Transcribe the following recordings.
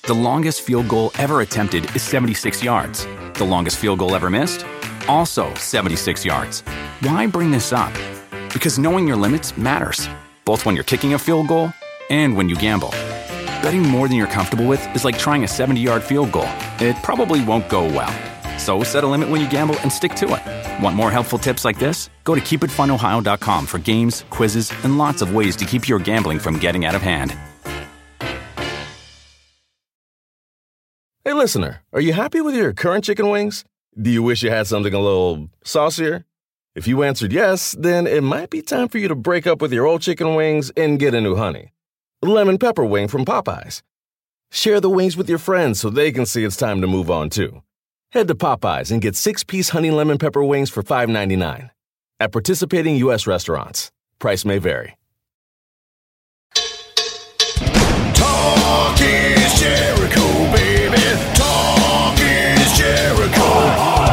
The longest field goal ever attempted is 76 yards. The longest field goal ever missed? Also 76 yards. Why bring this up? Because knowing your limits matters, both when you're kicking a field goal and when you gamble. Betting more than you're comfortable with is like trying a 70-yard field goal. It probably won't go well. So set a limit when you gamble and stick to it. Want more helpful tips like this? Go to keepitfunohio.com for games, quizzes, and lots of ways to keep your gambling from getting out of hand. Hey, listener, are you happy with your current chicken wings? Do you wish you had something a little saucier? If you answered yes, then it might be time for you to break up with your old chicken wings and get a new honey. Lemon pepper wing from Popeyes. Share the wings with your friends so they can see it's time to move on, too. Head to Popeyes and get 6-piece honey lemon pepper wings for $5.99. At participating U.S. restaurants. Price may vary. Talk is Jericho, baby. Talk is Jericho.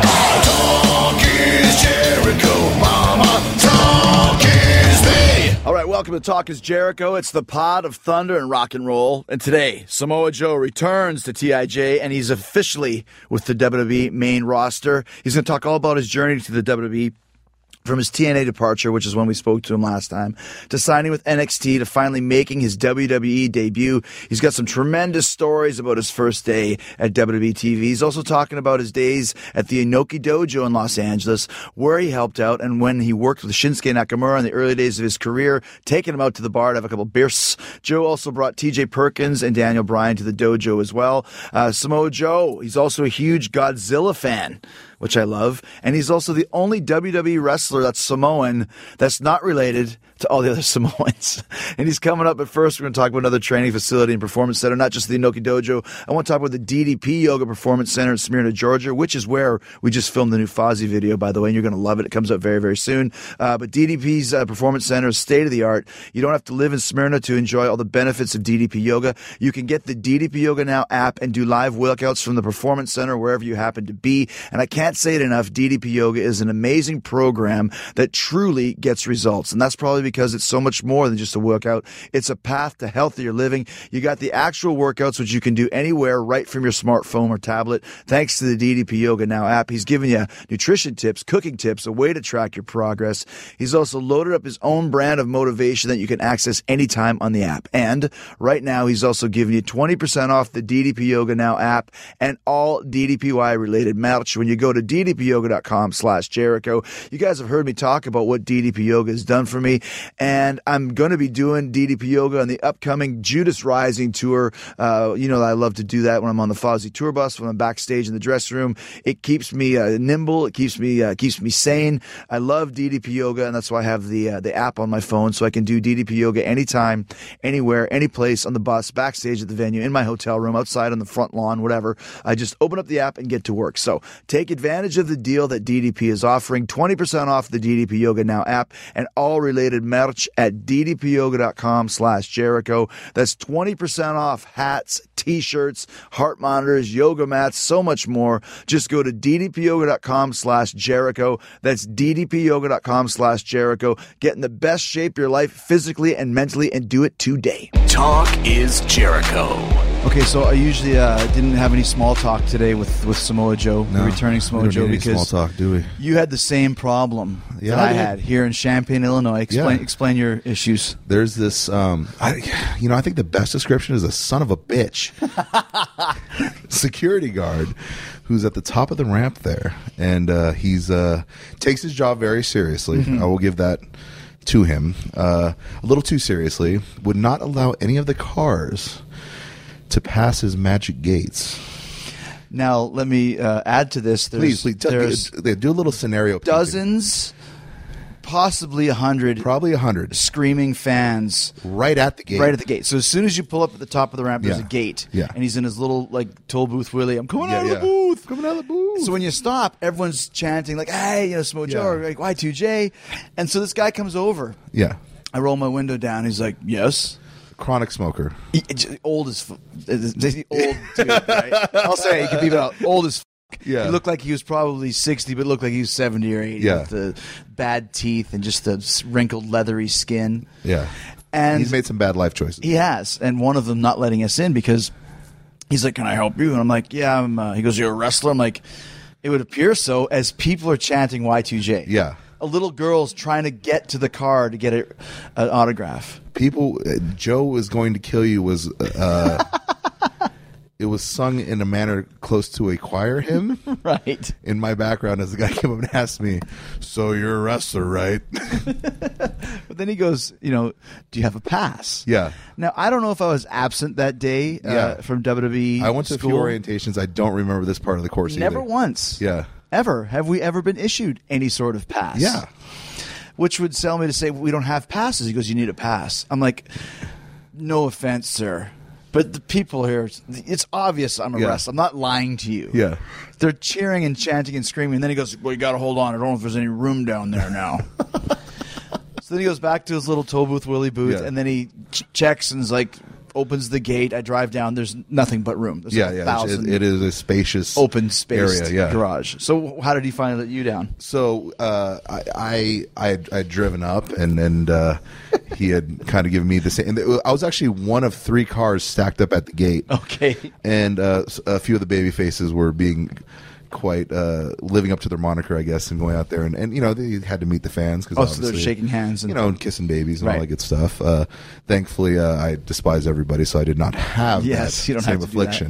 Talk is Jericho, mama. Talk is me. All right, welcome to Talk is Jericho. It's the pod of thunder and rock and roll. And today, Samoa Joe returns to TIJ, and he's officially with the WWE main roster. He's going to talk all about his journey to the WWE, from his TNA departure, which is when we spoke to him last time, to signing with NXT, to finally making his WWE debut. He's got some tremendous stories about his first day at WWE TV. He's also talking about his days at the Inoki Dojo in Los Angeles, where he helped out and when he worked with Shinsuke Nakamura in the early days of his career, taking him out to the bar to have a couple beers. Joe also brought TJ Perkins and Daniel Bryan to the dojo as well. Samoa Joe, he's also a huge Godzilla fan, which I love. And he's also the only WWE wrestler that's Samoan that's not related to all the other Samoans. And he's coming up, but first we're going to talk about another training facility and performance center, not just the Inoki Dojo. I want to talk about the DDP Yoga Performance Center in Smyrna, Georgia, which is where we just filmed the new Fozzy video, by the way, and you're going to love it. It comes out very, very soon. But DDP's Performance Center is state-of-the-art. You don't have to live in Smyrna to enjoy all the benefits of DDP Yoga. You can get the DDP Yoga Now app and do live workouts from the Performance Center wherever you happen to be. And I can't say it enough, DDP Yoga is an amazing program that truly gets results. And that's probably because it's so much more than just a workout. It's a path to healthier living. You got the actual workouts, which you can do anywhere right from your smartphone or tablet. Thanks to the DDP Yoga Now app, he's giving you nutrition tips, cooking tips, a way to track your progress. He's also loaded up his own brand of motivation that you can access anytime on the app. And right now, he's also giving you 20% off the DDP Yoga Now app and all DDPY related merch when you go to ddpyoga.com/Jericho. You guys have heard me talk about what DDP Yoga has done for me, and I'm going to be doing DDP Yoga on the upcoming Judas Rising tour. You know, I love to do that when I'm on the Fozzy tour bus, when I'm backstage in the dressing room. It keeps me nimble. It keeps me sane. I love DDP Yoga, and that's why I have the app on my phone, so I can do DDP Yoga anytime, anywhere, any place, on the bus, backstage at the venue, in my hotel room, outside on the front lawn, whatever. I just open up the app and get to work. So take advantage of the deal that DDP is offering. 20% off the DDP Yoga Now app and all related merch at ddpyoga.com/Jericho. That's 20% off hats, t-shirts, heart monitors, yoga mats, so much more. Just go to ddpyoga.com/Jericho. That's ddpyoga.com/Jericho. Get in the best shape of your life physically and mentally, and do it today. Talk is Jericho. Okay, so I usually didn't have any small talk today with Samoa Joe, the returning Samoa Joe, because small talk, do we? You had the same problem that I had here in Champaign, Illinois. Explain your issues. There's this, I think the best description is a son of a bitch security guard who's at the top of the ramp there, and he's takes his job very seriously. I will give that to him. A little too seriously. Would not allow any of the cars to pass his magic gates. Now, let me add to this. Please, do a little scenario. Dozens, possibly 100. Probably 100. Screaming fans. Right at the gate. Right at the gate. So as soon as you pull up at the top of the ramp, there's a gate. Yeah. And he's in his little, toll booth Willie. I'm coming out of the booth. Coming out of the booth. So when you stop, everyone's chanting, hey, Samoa Joe, or Y2J. And so this guy comes over. Yeah. I roll my window down. He's like, yes. Chronic smoker. Old as old dude, right? I'll say he could be about old as Yeah. He looked like he was probably 60, but looked like he was 70 or 80 with the bad teeth and just the wrinkled, leathery skin. Yeah. And he's made some bad life choices. He has, and one of them not letting us in because He's like, can I help you? And I'm like, yeah. He goes, you're a wrestler? I'm like, it would appear so, as people are chanting Y2J. Yeah. A little girl's trying to get to the car to get an autograph. People, Joe was going to kill you was it was sung in a manner close to a choir hymn. Right. In my background, as the guy came up and asked me, "So you're a wrestler, right?" But then he goes, do you have a pass? Yeah. Now, I don't know if I was absent that day from WWE. I went to a few school. orientations. I don't remember this part of the course Never either. once. Yeah. Ever. Have we ever been issued any sort of pass? Yeah. Which would sell me to say, we don't have passes. He goes, you need a pass. I'm like, no offense, sir. But the people here, it's obvious I'm a wrestler. I'm not lying to you. Yeah. They're cheering and chanting and screaming. And then he goes, well, you got to hold on. I don't know if there's any room down there now. So then he goes back to his little toll booth, Willie booth, and then he checks and is like, opens the gate. I drive down. There's nothing but room. There's like 1,000 it is a spacious open space area, garage. So how did he finally let you down? So I'd driven up, and he had kind of given me the same. And I was actually one of 3 cars stacked up at the gate. Okay. And a few of the baby faces were being quite living up to their moniker, I guess, and going out there and they had to meet the fans because so they're shaking hands and and kissing babies and all that good stuff. Thankfully, I despise everybody, so I did not have that you don't same have to affliction.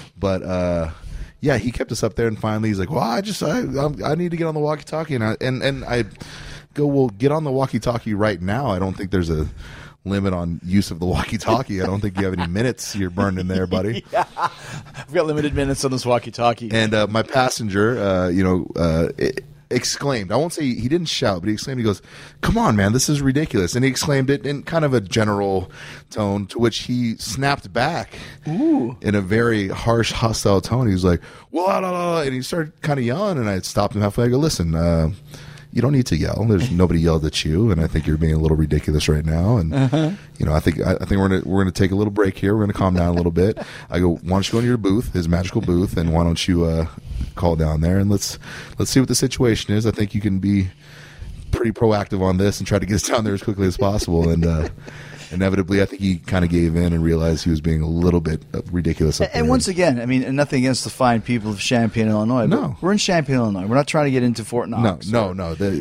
But yeah, he kept us up there, and finally he's like, "Well, I need to get on the walkie-talkie," and I go, "Well, get on the walkie-talkie right now." I don't think there's a limit on use of the walkie-talkie. I don't think you have any minutes you're burned in there, buddy. Yeah. We've got limited minutes on this walkie-talkie. And my passenger, exclaimed. I won't say he didn't shout, but he exclaimed. He goes, "Come on, man, this is ridiculous!" And he exclaimed it in kind of a general tone, to which he snapped back in a very harsh, hostile tone. He was like, "Well," and he started kind of yelling. And I stopped him halfway. I go, "Listen, you don't need to yell. There's nobody yelled at you, and I think you're being a little ridiculous right now. And I think we're gonna take a little break here. We're gonna calm down a little bit." I go, "Why don't you go into your booth, his magical booth, and why don't you call down there and let's see what the situation is. I think you can be pretty proactive on this and try to get us down there as quickly as possible." And inevitably, I think he kind of gave in and realized he was being a little bit ridiculous. And once again, I mean, and nothing against the fine people of Champaign, Illinois. No. But we're in Champaign, Illinois. We're not trying to get into Fort Knox. No.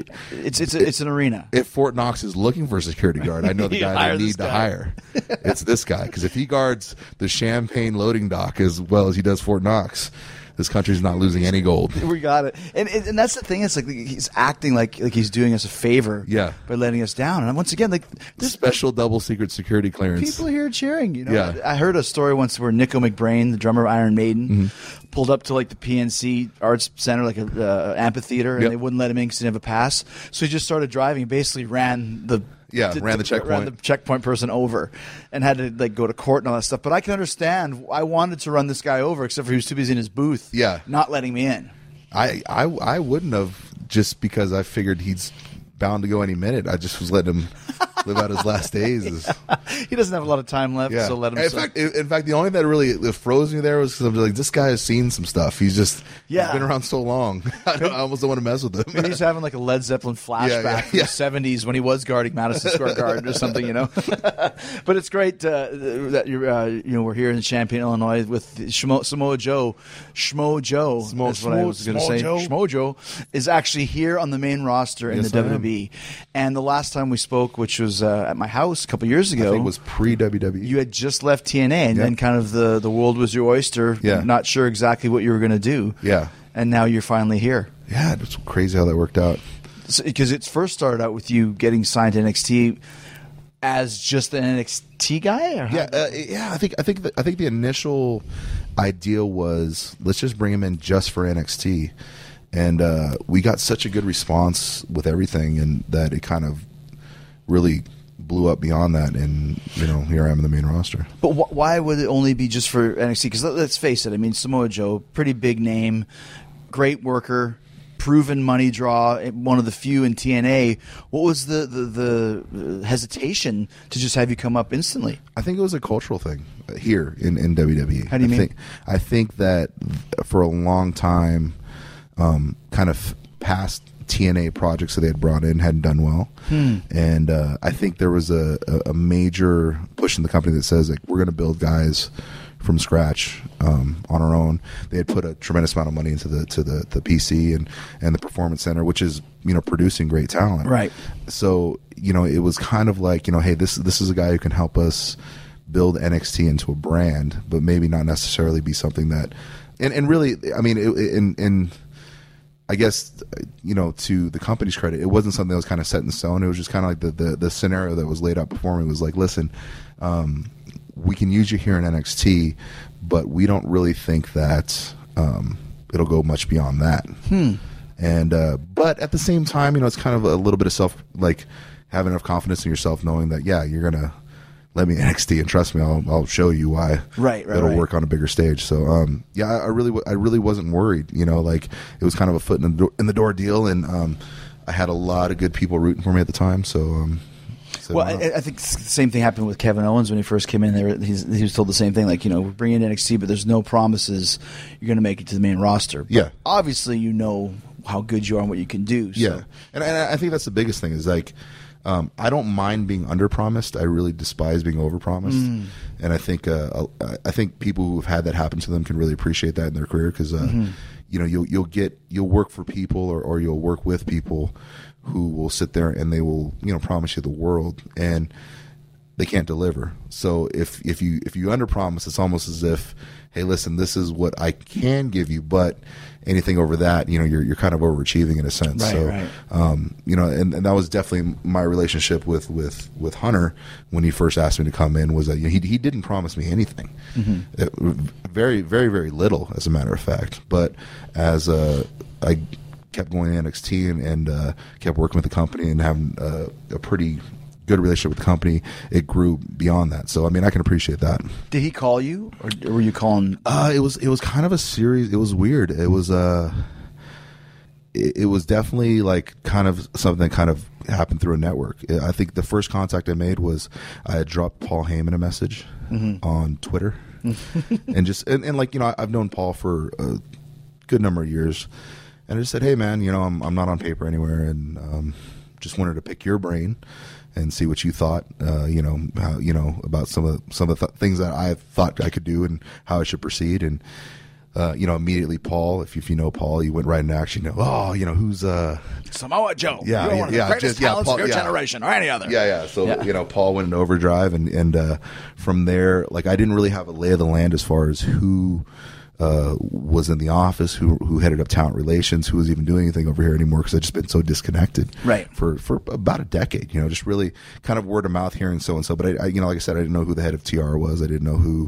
It's an arena. If Fort Knox is looking for a security guard, I know the guy they need to hire. It's this guy, because if he guards the Champaign loading dock as well as he does Fort Knox, this country's not losing any gold. We got it. And that's the thing. It's like he's acting like he's doing us a favor by letting us down. And once again, like this special double secret security clearance. People here cheering, Yeah. I heard a story once where Nico McBrain, the drummer of Iron Maiden, pulled up to like the PNC Arts Center, like a amphitheater, and they wouldn't let him in because he didn't have a pass. So he just started driving and basically ran the checkpoint. Ran the checkpoint person over, and had to like go to court and all that stuff. But I can understand. I wanted to run this guy over, except for he was too busy in his booth. Yeah, not letting me in. I wouldn't have, just because I figured he's bound to go any minute. I just was letting him live out his last days. He doesn't have a lot of time left, so let him. In fact, the only thing that really froze me there was because I was like, this guy has seen some stuff. He's been around so long. I almost don't want to mess with him. Maybe he's having like a Led Zeppelin flashback from the 70s when he was guarding Madison Square Garden or something, But it's great that you're we're here in Champaign, Illinois with Samoa Joe. Schmo Joe. That's what I was going to say. Schmo Joe is actually here on the main roster in the WWE. And the last time we spoke, which was at my house a couple years ago, I think it was pre-WWE. You had just left TNA, and then kind of the world was your oyster. Not sure exactly what you were going to do. Yeah, and now you're finally here. Yeah, it's crazy how that worked out. Because it first started out with you getting signed to NXT as just an NXT guy. Or I think the initial idea was, let's just bring him in just for NXT. And we got such a good response with everything, and that it kind of really blew up beyond that. And here I am in the main roster. But why would it only be just for NXT? Because let's face it, I mean, Samoa Joe, pretty big name, great worker, proven money draw, one of the few in TNA. What was the hesitation to just have you come up instantly? I think it was a cultural thing here in WWE. How do you mean? I think that for a long time, kind of past TNA projects that they had brought in hadn't done well. And I think there was a major push in the company that says, like, we're going to build guys from scratch on our own. They had put a tremendous amount of money into the PC and the Performance Center, which is producing great talent. Right. So it was kind of like hey, this is a guy who can help us build NXT into a brand, but maybe not necessarily be something that. And really, I mean, I guess, to the company's credit, it wasn't something that was kind of set in stone. It was just kind of like the scenario that was laid out before me was like, listen, we can use you here in NXT, but we don't really think that it'll go much beyond that. And but at the same time, it's kind of a little bit of having enough confidence in yourself, knowing that you're gonna let me NXT, and trust me, I'll show you why. Right. It'll work on a bigger stage. So I really wasn't worried. It was kind of a foot in the door deal, and I had a lot of good people rooting for me at the time. So. Well, I think the same thing happened with Kevin Owens when he first came in. He was told the same thing, we're bringing in NXT, but there's no promises you're going to make it to the main roster. But obviously, how good you are and what you can do. So. Yeah, and I think that's the biggest thing is I don't mind being under-promised. I really despise being over-promised. And I think people who have had that happen to them can really appreciate that in their career because, you'll work for people or you'll work with people who will sit there and they will, promise you the world and they can't deliver. So if you under-promise, it's almost as if, hey, listen, this is what I can give you, but anything over that, you're kind of overachieving in a sense. Right. And that was definitely my relationship with Hunter when he first asked me to come in was that he didn't promise me anything. Very, very, very little, as a matter of fact. But as I kept going to NXT and kept working with the company and having a pretty good relationship with the company, it grew beyond that. So I mean, I can appreciate that. Did he call you, or were you calling? It was kind of a series. It was weird. It was it was definitely kind of something that kind of happened through a network. I think the first contact I made was I had dropped Paul Heyman a message on Twitter, and I've known Paul for a good number of years. And I just said, hey, man, I'm not on paper anywhere, and just wanted to pick your brain and see what you thought, how, about some of the things that I thought I could do and how I should proceed. And, immediately Paul, if you know Paul, you went right into action. Who's Samoa Joe. Yeah, You're one of the greatest talents of your generation or any other. Yeah. So, Paul went into overdrive, and from there, I didn't really have a lay of the land as far as who was in the office, who headed up talent relations, who was even doing anything over here anymore because I'd just been so disconnected for about a decade, just really kind of word of mouth hearing so-and-so. But I like I said, I didn't know who the head of TR was. I didn't know who,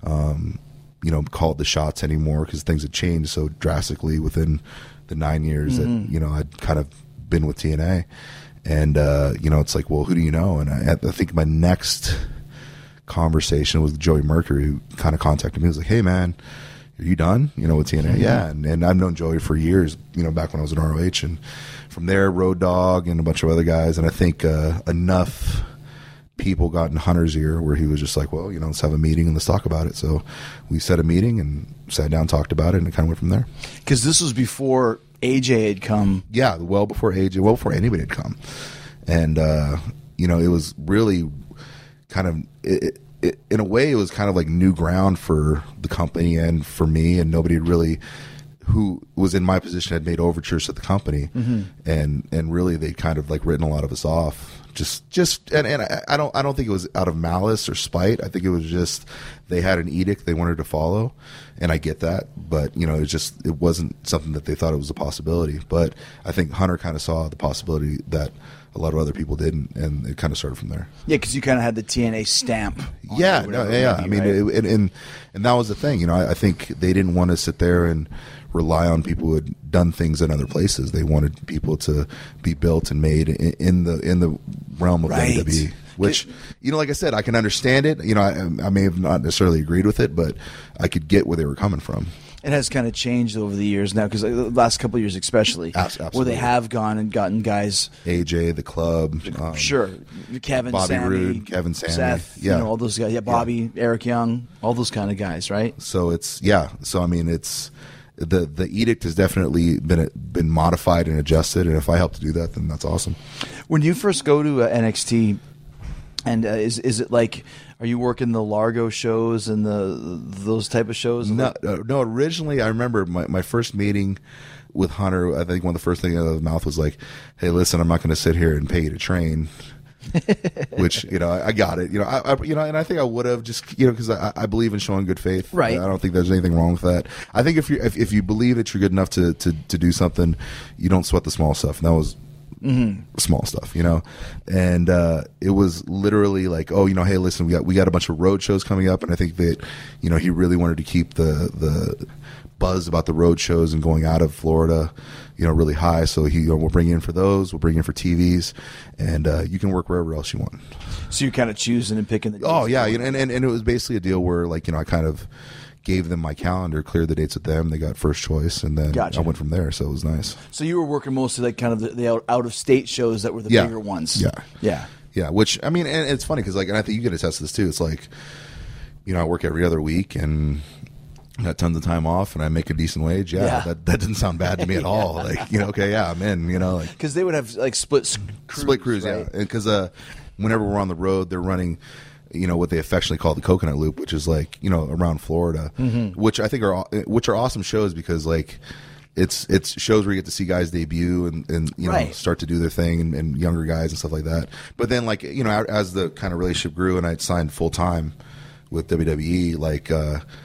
called the shots anymore because things had changed so drastically within the 9 years that, I'd kind of been with TNA. And, it's like, well, who do you know? And I think my next conversation was Joey Mercury, who kind of contacted me. He was like, hey, man, are you done, with TNA? Yeah. And I've known Joey for years, back when I was in ROH. And from there, Road Dogg and a bunch of other guys. And I think enough people got in Hunter's ear where he was just like, well, let's have a meeting and let's talk about it. So we set a meeting and sat down, talked about it, and it kind of went from there. Because this was before AJ had come. Yeah, well before AJ, well before anybody had come. And, it was really kind of... in a way, it was kind of like new ground for the company and for me, and nobody really who was in my position had made overtures to the company, and really they kind of written a lot of us off. And I don't think it was out of malice or spite. I think it was just they had an edict they wanted to follow, and I get that, but it wasn't something that they thought it was a possibility. But I think Hunter kind of saw the possibility that a lot of other people didn't, and it kind of started from there. Yeah, because you kind of had the TNA stamp. Yeah. I mean, right? And that was the thing. I think they didn't want to sit there and rely on people who had done things in other places. They wanted people to be built and made in the realm of WWE. Which, like I said, I can understand it. I may have not necessarily agreed with it, but I could get where they were coming from. It has kind of changed over the years now, because the last couple of years especially, Absolutely. where they have gone and gotten guys. AJ, the club. Sure. Kevin, Bobby Sammy, Roode, Kevin, Sammy. Seth, all those guys. Yeah, Bobby, Eric Young, all those kind of guys, right? So so I mean, it's the edict has definitely been modified and adjusted, and if I help to do that, then that's awesome. When you first go to NXT, And is it like, are you working the Largo shows and those type of shows? No. Originally, I remember my first meeting with Hunter. I think one of the first things out of his mouth was like, "Hey, listen, I'm not going to sit here and pay you to train." Which I got it. And I think I would have just because I believe in showing good faith. Right. I don't think there's anything wrong with that. I think if you believe that you're good enough to do something, you don't sweat the small stuff. And that was. Small stuff, and it was literally like, hey, listen, we got a bunch of road shows coming up, and I think that he really wanted to keep the buzz about the road shows and going out of Florida, really high. So we'll bring you in for those, we'll bring you in for TVs, and you can work wherever else you want. So you're kind of choosing and picking the dates. Oh yeah, and it was basically a deal where I kind of gave them my calendar, cleared the dates with them. They got first choice, and then I went from there. So it was nice. So you were working mostly like kind of the out of state shows that were the bigger ones. Yeah. Which and it's funny because and I think you can attest to this too. It's like, I work every other week and I got tons of time off, and I make a decent wage. That didn't sound bad to me at all. Like I'm in. Because they would have like split crews, right? Yeah. Because whenever we're on the road, they're running. What they affectionately call the Coconut Loop, which is like, around Florida, which I think are awesome shows because like it's shows where you get to see guys debut and start to do their thing and younger guys and stuff like that. But then like, as the kind of relationship grew and I signed full time with WWE, like,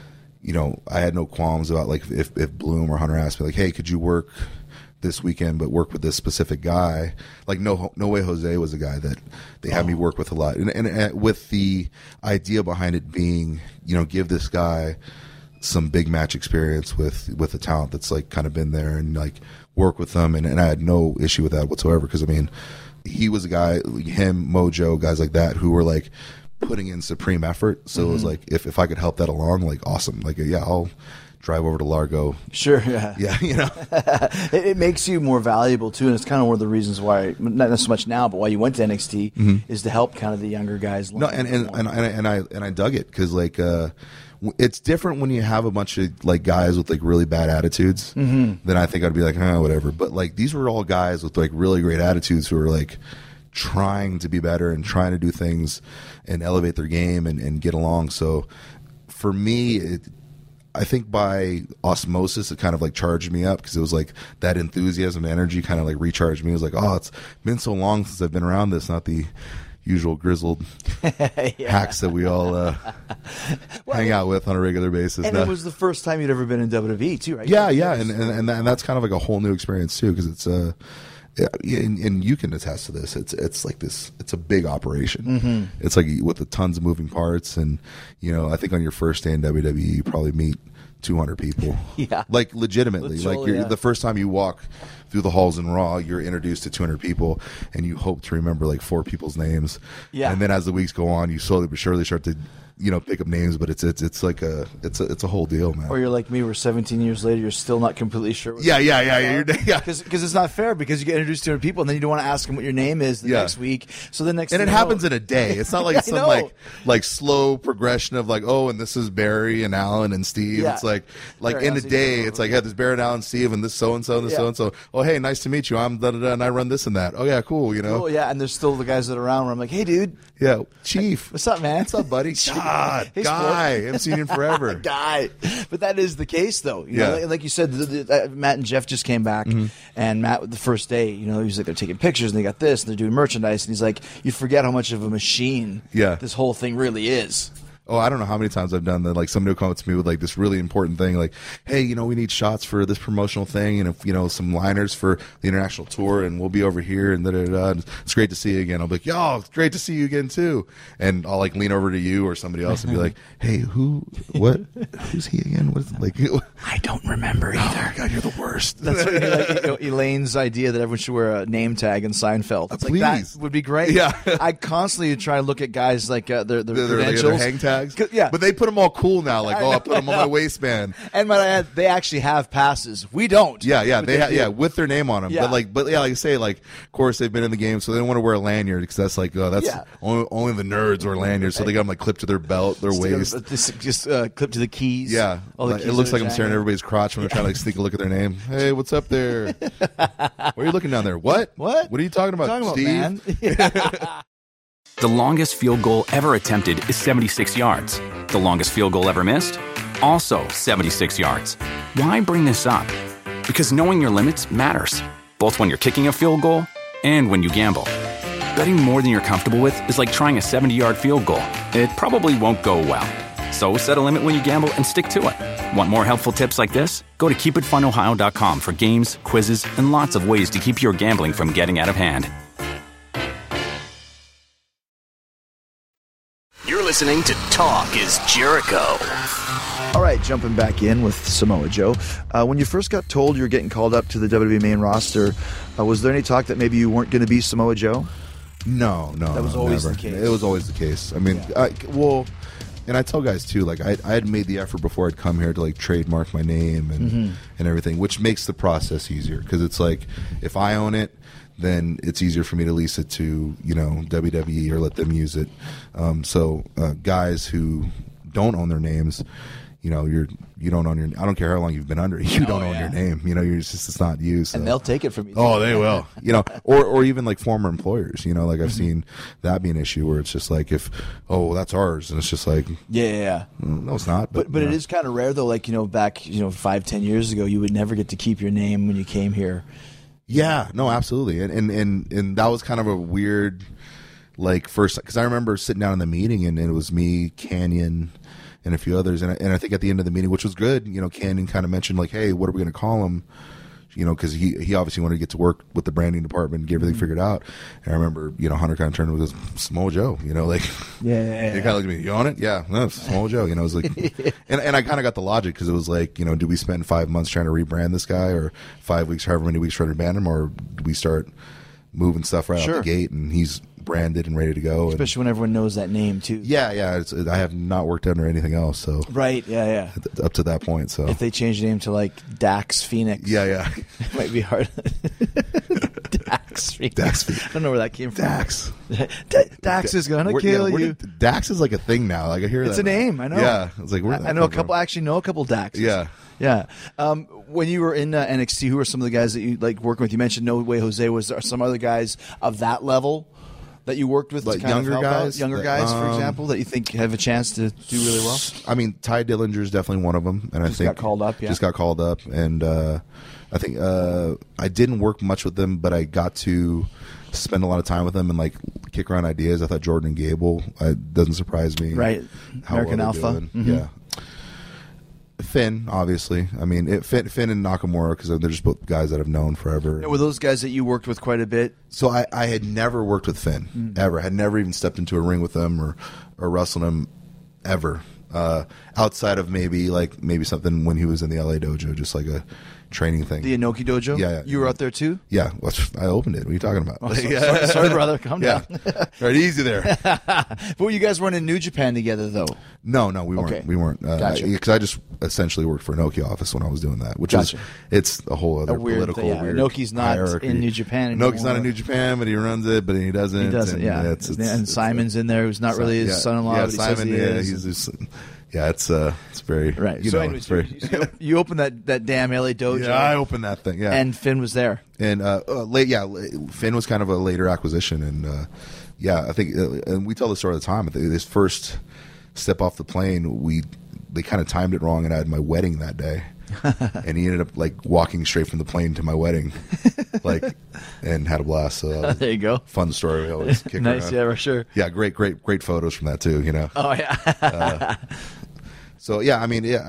I had no qualms about like if Bloom or Hunter asked me like, hey, could you work this weekend but work with this specific guy? Like no way Jose was a guy that they had me work with a lot, and with the idea behind it being give this guy some big match experience with the talent that's like kind of been there and like work with them, and I had no issue with that whatsoever because he was a guy, him, Mojo, guys like that who were like putting in supreme effort, so it was like if I could help that along, like awesome, like I'll drive over to Largo. Sure, yeah. It makes you more valuable too, and it's kind of one of the reasons why, not so much now, but why you went to NXT is to help kind of the younger guys. No, and I dug it because like it's different when you have a bunch of like guys with like really bad attitudes. Then I think I'd be like, whatever. But like these were all guys with like really great attitudes who were like trying to be better and trying to do things and elevate their game and get along. So for me, I think by osmosis, it kind of like charged me up because it was like that enthusiasm and energy kind of like recharged me. It was like, it's been so long since I've been around this, not the usual grizzled hacks that we all hang out with on a regular basis. And it was the first time you'd ever been in WWE too, right? Yeah. And that's kind of like a whole new experience too because it's and you can attest to this. It's like this. It's a big operation. It's like with the tons of moving parts, and I think on your first day in WWE, you probably meet 200 people. Yeah, like legitimately. Literally, like the first time you walk through the halls in Raw, you're introduced to 200 people, and you hope to remember like 4 people's names. Yeah, and then as the weeks go on, you slowly but surely start to pick up names, but it's like it's a whole deal, man. Or you're like me, where 17 years later you're still not completely sure. Yeah. Because it's not fair because you get introduced to 200 people and then you don't want to ask them what your name is the next week. So the next and it happens in a day. It's not like some like slow progression of like, and this is Barry and Alan and Steve. Yeah. It's like Barry, in a day, it's like this Barry and Alan, Steve, and this so and so and this so and so. Oh, hey, nice to meet you. I'm da da da, and I run this and that. Oh yeah, cool. Cool, yeah, and there's still the guys that are around where I'm like, hey, dude. Yeah, Chief. What's up, man? What's up, buddy? God, hey, guy. I haven't seen him forever. Guy. But that is the case, though. You know, like you said, Matt and Jeff just came back, and Matt, the first day, he was like, they're taking pictures, and they got this, and they're doing merchandise, and he's like, you forget how much of a machine this whole thing really is. Oh, I don't know how many times I've done that. Like somebody will come up to me with like this really important thing, like, "Hey, we need shots for this promotional thing, and if some liners for the international tour, and we'll be over here, and da da da. It's great to see you again." I'll be like, "Yo, it's great to see you again too." And I'll like lean over to you or somebody else and be like, "Hey, who's he again? What is it like?" I don't remember either. Oh my God, you're the worst. That's like, Elaine's idea that everyone should wear a name tag in Seinfeld. It's Please. Like that would be great. Yeah, I constantly try to look at guys like their credentials. Their hang tags. Yeah, but they put them all cool now. Like, I put them on my waistband. And might I add, they actually have passes. We don't. Yeah, they with their name on them. Yeah. But like I say, like, of course they've been in the game, so they don't want to wear a lanyard because that's like, only the nerds wear lanyards. So they got them like clipped to their belt, their waist, just clipped to the keys. Yeah, all the keys it looks like I'm staring at everybody's crotch when they're trying to like sneak a look at their name. Hey, what's up there? What are you looking down there? What are you talking about, Steve? Man? The longest field goal ever attempted is 76 yards. The longest field goal ever missed? Also 76 yards. Why bring this up? Because knowing your limits matters, both when you're kicking a field goal and when you gamble. Betting more than you're comfortable with is like trying a 70-yard field goal. It probably won't go well. So set a limit when you gamble and stick to it. Want more helpful tips like this? Go to keepitfunohio.com for games, quizzes, and lots of ways to keep your gambling from getting out of hand. You're listening to Talk is Jericho. All right, jumping back in with Samoa Joe. When you first got told you were getting called up to the WWE main roster, was there any talk that maybe you weren't going to be Samoa Joe? No. That was always never. the case. It was always the case. I mean, and I tell guys too, like I had made the effort before I'd come here to like trademark my name and everything, which makes the process easier because it's like if I own it, then it's easier for me to lease it to WWE or let them use it. So guys who don't own their names, you don't own your. I don't care how long you've been under. You don't own your name. You're just it's not you. So. And they'll take it from you. Oh, they will. Or even like former employers. Like I've seen that be an issue where it's just like that's ours, and it's just like no, it's not. But it is kind of rare though. Like back 5-10 years ago, you would never get to keep your name when you came here. Yeah, no, absolutely, and that was kind of a weird, like first because I remember sitting down in the meeting and it was me, Canyon, and a few others, and I think at the end of the meeting, which was good, Canyon kind of mentioned like, hey, what are we going to call him? Because he obviously wanted to get to work with the branding department and get everything figured out. And I remember, Hunter kind of turned with Samoa Joe, like he kind of looked at me, you own it? Yeah, no, it's Samoa Joe. It was like, and I kind of got the logic because it was like, do we spend 5 months trying to rebrand this guy, or 5 weeks, however many weeks trying to rebrand him, or do we start moving stuff right out the gate and he's branded and ready to go, especially when everyone knows that name too. Yeah. I have not worked under anything else, so right. Yeah. Up to that point, so if they change the name to like Dax Phoenix, yeah, it might be hard. Dax Phoenix. I don't know where that came from. Dax is gonna kill you. Dax is like a thing now. Like I hear it's that. a name. I know. Yeah, it's like I know a couple. Actually, know a couple Daxes. Yeah. When you were in NXT, who were some of the guys that you like working with? You mentioned No Way Jose. Was there some other guys of that level that you worked with, like to kind younger of help guys, out? Younger guys, for example, that you think have a chance to do really well? I mean, Ty Dillinger is definitely one of them, and I think got called up. Yeah, just got called up, and I think I didn't work much with them, but I got to spend a lot of time with them and like kick around ideas. I thought Jordan and Gable doesn't surprise me, right? American Alpha, yeah. Finn, obviously. I mean, Finn and Nakamura, because they're just both guys that I've known forever. Were those guys that you worked with quite a bit? So I had never worked with Finn, ever. Had never even stepped into a ring with him or wrestled him, ever. Outside of maybe something when he was in the LA dojo, just like a training thing. The Inoki dojo? Yeah. You were out there too? Yeah. Well, I opened it. What are you talking about? Oh, sorry, brother. Calm down. Right, easy there. But you guys weren't in New Japan together, though? No, we weren't. Okay. We weren't. Gotcha. Because I just essentially worked for Inoki office when I was doing that, which it's a whole other political weird Inoki's not hierarchy. in New Japan anymore. Inoki's not in New Japan, but he runs it, but he doesn't. He doesn't, and Simon's in there, who's not really his son-in-law. Yeah, but Simon, he's just... Yeah, it's very right. Anyways, you opened that damn LA dojo. Yeah, I opened that thing. Yeah, and Finn was there. And Finn was kind of a later acquisition, and I think, and we tell the story all the time. I think this first step off the plane, they kind of timed it wrong, and I had my wedding that day, and he ended up like walking straight from the plane to my wedding, and had a blast. So there you go. Fun story. We always kick nice, around. Yeah, for sure. Yeah, great photos from that too. Oh yeah. So yeah, I mean, Finn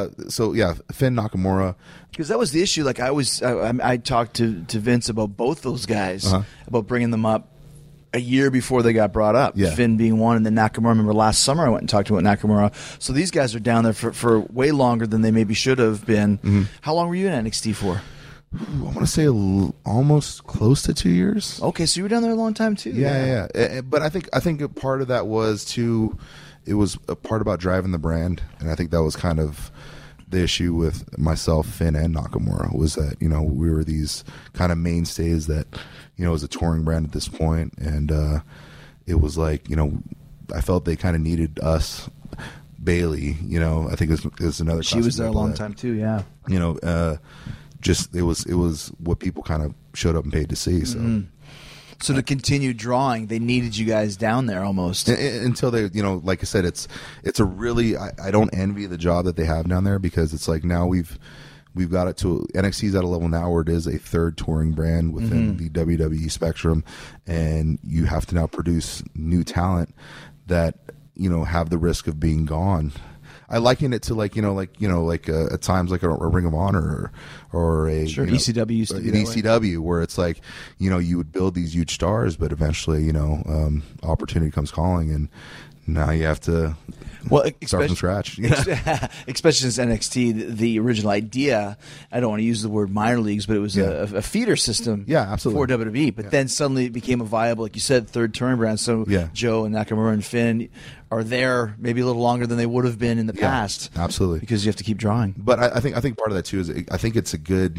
Nakamura, because that was the issue. Like I talked to Vince about both those guys, about bringing them up a year before they got brought up. Yeah. Finn being one, and then Nakamura. I remember last summer I went and talked to Nakamura. So these guys are down there for way longer than they maybe should have been. Mm-hmm. How long were you in NXT for? I want to say almost close to 2 years. Okay, so you were down there a long time too. Yeah. But I think a part of that was too. It was a part about driving the brand, and I think that was kind of the issue with myself, Finn, and Nakamura, was that we were these kind of mainstays that it was a touring brand at this point, and it was like I felt they kind of needed us. Bailey, I think it was another. She was there a long time too. Yeah. Just it was what people kind of showed up and paid to see. So. Mm-hmm. So to continue drawing, they needed you guys down there almost until they, like I said, it's a really I don't envy the job that they have down there, because it's like now we've got it to NXT's at a level now where it is a third touring brand within the WWE spectrum, and you have to now produce new talent that have the risk of being gone. I liken it to at times like a Ring of Honor or a ECW used to be an ECW, where it's like you would build these huge stars, but eventually opportunity comes calling, and now you have to start from scratch. Especially since NXT, the original idea, I don't want to use the word minor leagues, but it was a feeder system for WWE. But then suddenly it became a viable, like you said, third touring brand. So Joe and Nakamura and Finn are there maybe a little longer than they would have been in the past. Absolutely. Because you have to keep drawing. But I think part of that too is I think it's a good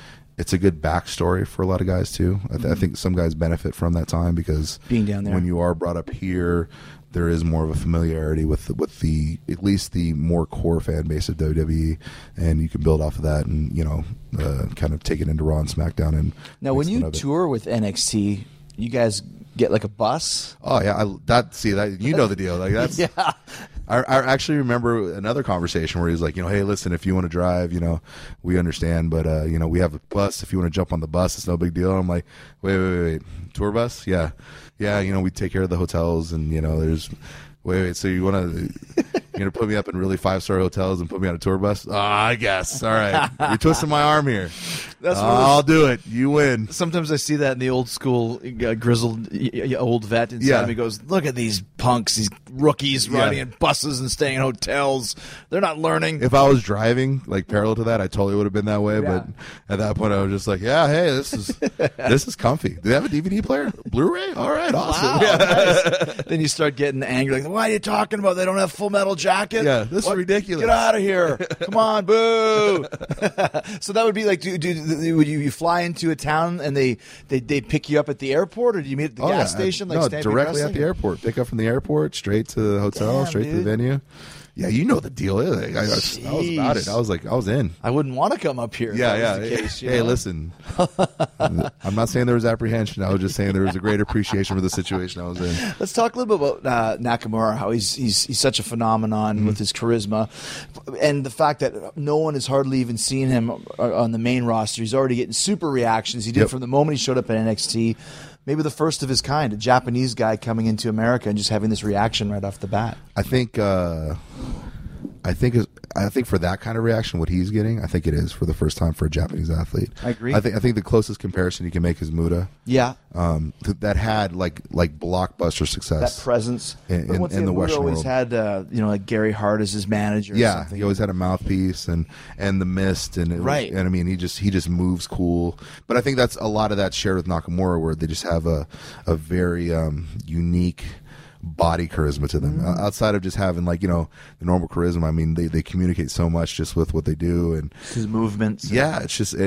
backstory for a lot of guys too. I think some guys benefit from that time, because being down there, when you are brought up here, there is more of a familiarity with the at least the more core fan base of WWE, and you can build off of that and kind of take it into Raw and SmackDown. And now, when you tour with NXT, you guys get like a bus? Oh yeah, that you know the deal. Like that's yeah. I actually remember another conversation where he was like, hey, listen, if you want to drive, we understand, but we have a bus. If you want to jump on the bus, it's no big deal. I'm like, wait, tour bus? Yeah, we take care of the hotels, and there's. Wait. So you're gonna put me up in really 5-star hotels and put me on a tour bus? I guess. All right, you're twisting my arm here. I'll do it. You win. Sometimes I see that in the old school, grizzled old vet inside me goes, look at these punks, these rookies riding in buses and staying in hotels. They're not learning. If I was driving like parallel to that, I totally would have been that way. But at that point, I was just like, hey, this is comfy. Do they have a DVD player? Blu-ray? All right, awesome. Wow, nice. Then you start getting angry, like, why are you talking about? They don't have Full Metal Jacket? Yeah, this is ridiculous. Get out of here. Come on, boo. So that would be like, would you fly into a town and they pick you up at the airport, or do you meet at the gas station? No, directly at the airport. Pick up from the airport, straight to the hotel, straight to the venue. Yeah, you know the deal. I was about it. I was in. I wouldn't want to come up here. Yeah. The case, hey, listen. I'm not saying there was apprehension. I was just saying there was a great appreciation for the situation I was in. Let's talk a little bit about Nakamura. How he's such a phenomenon with his charisma, and the fact that no one has hardly even seen him on the main roster. He's already getting super reactions. He did from the moment he showed up at NXT. Maybe the first of his kind, a Japanese guy coming into America and just having this reaction right off the bat. I think for that kind of reaction, what he's getting, I think it is for the first time for a Japanese athlete. I agree. I think the closest comparison you can make is Muta. Yeah. That had like blockbuster success. That presence in the Western world. He always had like Gary Hart as his manager. Yeah, or something. he always had a mouthpiece and the Mist and and I mean he just moves cool. But I think that's a lot of that shared with Nakamura, where they just have a very unique body charisma to them, outside of just having the normal charisma. I mean, they communicate so much just with what they do and his movements. Yeah, it's just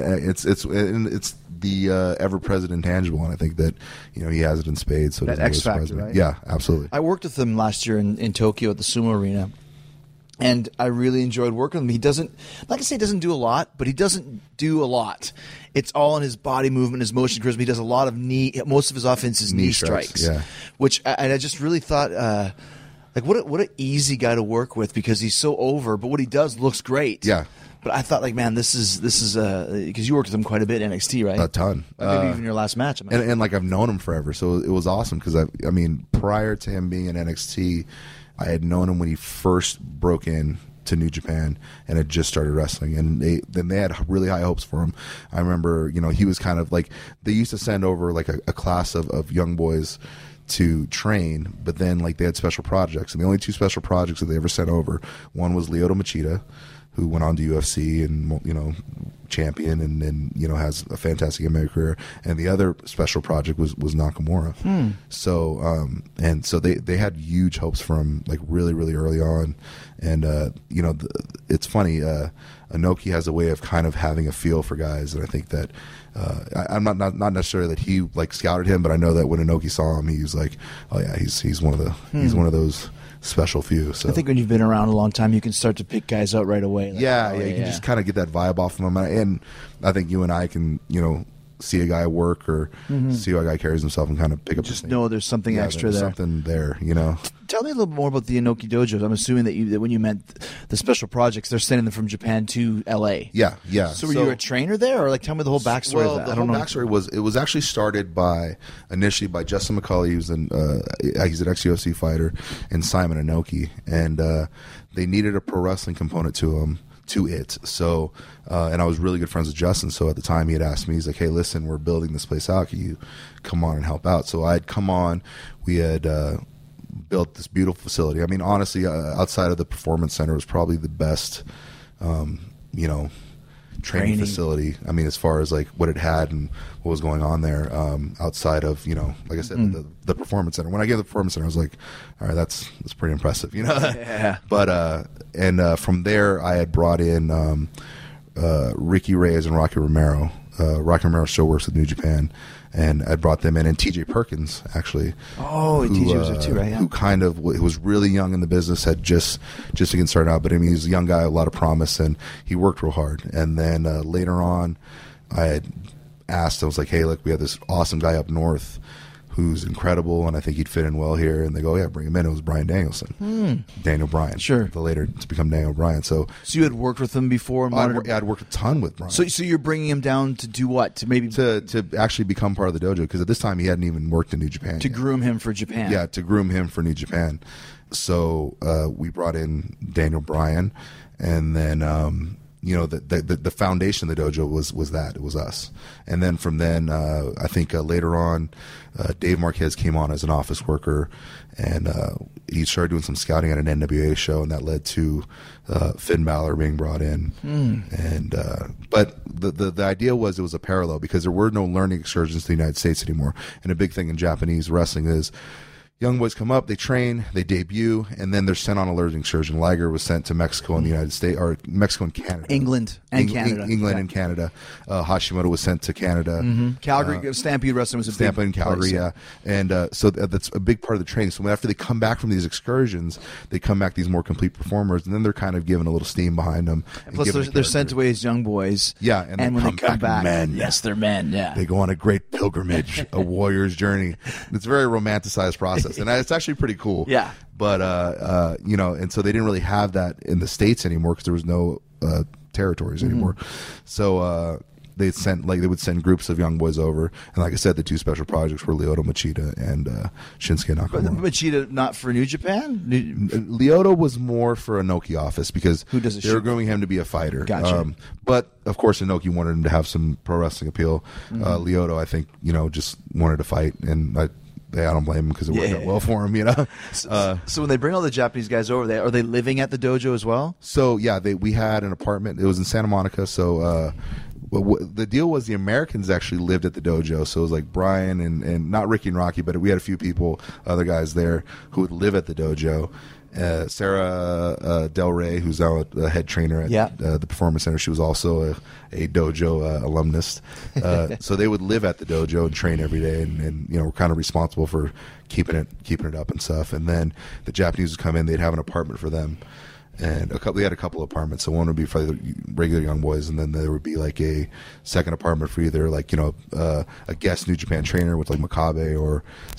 it's the ever-present intangible, and I think that he has it in spades. So that X factor, right? Yeah, absolutely. I worked with him last year in Tokyo at the Sumo Arena. And I really enjoyed working with him. He doesn't, like I say, he doesn't do a lot, but he doesn't do a lot. It's all in his body movement, his motion charisma. He does a lot of most of his offense is knee strikes. Yeah. Which, and I just really thought, what an easy guy to work with, because he's so over, but what he does looks great. Yeah. But I thought, man, this is because you worked with him quite a bit in NXT, right? A ton. Maybe even your last match. And I've known him forever, so it was awesome, because I mean, prior to him being in NXT, I had known him when he first broke in to New Japan and had just started wrestling, and they had really high hopes for him. I remember, he was kind of like, they used to send over like a class of young boys to train, but then they had special projects, and the only two special projects that they ever sent over, one was Lyoto Machida, who went on to UFC and champion and has a fantastic MMA career, and the other special project was Nakamura. So so they had huge hopes for him really, really early on, and it's funny, Inoki has a way of kind of having a feel for guys, and I think that I'm not necessarily that he scouted him, but I know that when Inoki saw him, he was like, oh yeah, he's one of the those special few. So I think when you've been around a long time, you can start to pick guys out right away. You can just kind of get that vibe off of them, and I think you and I can see a guy work or see how a guy carries himself and kind of pick up. Just know there's something extra there's there. Something there, Tell me a little bit more about the Inoki Dojos. I'm assuming that when you meant the special projects, they're sending them from Japan to L.A. Yeah. So were you a trainer there, or like tell me the whole backstory of that? The whole backstory was actually started initially by Justin McCauley, he's an ex-UFC fighter, and Simon Inoki, and they needed a pro wrestling component to it. So, and I was really good friends with Justin. So at the time, he had asked me, he's like, "Hey, listen, we're building this place out. Can you come on and help out?" So I'd come on. We had built this beautiful facility. I mean, honestly, outside of the Performance Center, it was probably the best, training facility. I mean, as far as like what it had and what was going on there, outside of, like I said, the Performance Center. When I get to the Performance Center, I was like, all right, that's pretty impressive, Yeah. But, from there, I had brought in Ricky Reyes and Rocky Romero. Rocky Romero still works with New Japan, and I brought them in, and TJ Perkins, actually. Oh, TJ was there too, right? Yeah. Who kind of was really young in the business, had just getting started out, but I mean, he's a young guy, a lot of promise, and he worked real hard. And then later on, I had asked, I was like, hey, look, we have this awesome guy up north who's incredible, and I think he'd fit in well here. And they go, yeah, bring him in. It was Brian Danielson. Daniel Bryan. Sure. The later to become Daniel Bryan. So you had worked with him before? I'd worked a ton with Brian. So you're bringing him down to do what? To maybe to actually become part of the dojo, because at this time he hadn't even worked in New Japan. To groom him for Japan. Yeah, to groom him for New Japan. So we brought in Daniel Bryan, and then the foundation of the dojo was that. It was us. And then from then, I think later on, Dave Marquez came on as an office worker, and he started doing some scouting at an NWA show, and that led to Finn Balor being brought in. And but the idea was it was a parallel, because there were no learning excursions to the United States anymore. And a big thing in Japanese wrestling is young boys come up, they train, they debut, and then they're sent on a learning excursion. Liger was sent to Mexico and the United States, or Mexico and Canada. England and Canada. England and Canada. Hashimoto was sent to Canada. Calgary, Stampede Wrestling was a Stampede big in Calgary, place, yeah. And so that's a big part of the training. So after they come back from these excursions, they come back these more complete performers, and then they're kind of given a little steam behind them. Plus, they're sent away as young boys. Yeah, and when they come back, men. Yes, they're men, yeah. They go on a great pilgrimage, a warrior's journey. It's a very romanticized process, and it's actually pretty cool. Yeah. But, and so they didn't really have that in the States anymore, because there was no territories anymore. So they would send groups of young boys over. And like I said, the two special projects were Lyoto Machida and Shinsuke Nakamura. Machida not for New Japan? Lyoto was more for Inoki office, because they were growing him to be a fighter. Gotcha. But of course, Inoki wanted him to have some pro wrestling appeal. Lyoto, I think, just wanted to fight, and I don't blame him, because it worked out well for him, So when they bring all the Japanese guys over there, are they living at the dojo as well? So yeah, we had an apartment. It was in Santa Monica. So the deal was the Americans actually lived at the dojo. So it was like Brian and not Ricky and Rocky, but we had a few people, other guys there who would live at the dojo. Sarah Del Rey, who's now a head trainer at the Performance Center, she was also a dojo alumnus. So they would live at the dojo and train every day, and were kind of responsible for keeping it up and stuff. And then the Japanese would come in; they'd have an apartment for them, and we had a couple of apartments. So one would be for the regular young boys, and then there would be like a second apartment for either a guest New Japan trainer with like Makabe or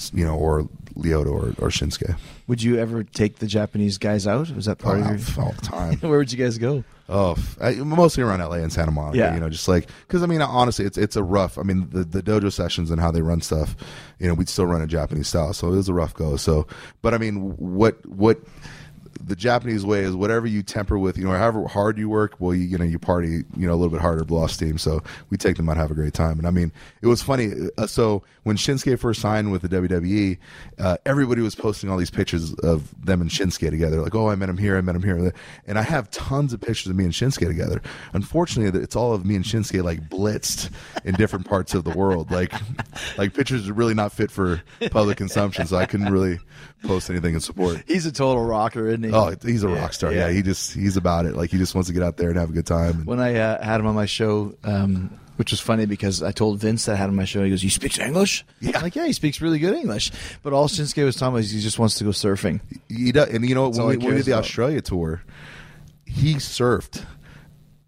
Lyoto or Shinsuke. Would you ever take the Japanese guys out? Was that part of your all the time? Where would you guys go? Mostly around LA and Santa Monica. Yeah. Just like, because I mean, honestly, it's a rough. I mean, the dojo sessions and how they run stuff. We'd still run a Japanese style, so it was a rough go. So, but I mean, what the Japanese way is whatever you temper with, however hard you work, well, you party, a little bit harder, blow off steam. So we take them out, have a great time. And I mean, it was funny. So when Shinsuke first signed with the WWE, everybody was posting all these pictures of them and Shinsuke together. Like, oh, I met him here, I met him here. And I have tons of pictures of me and Shinsuke together. Unfortunately, it's all of me and Shinsuke like blitzed in different parts of the world. Like pictures are really not fit for public consumption. So I couldn't really post anything in support. He's a total rocker, isn't he? Oh, he's a rock star. Yeah, he's about it. Like, he just wants to get out there and have a good time. When I had him on my show, which was funny because I told Vince that I had him on my show, he goes, "You speak English?" Yeah. I'm like, yeah, he speaks really good English. But all Shinsuke was talking about is he just wants to go surfing. He does. And when we did the Australia tour, he surfed in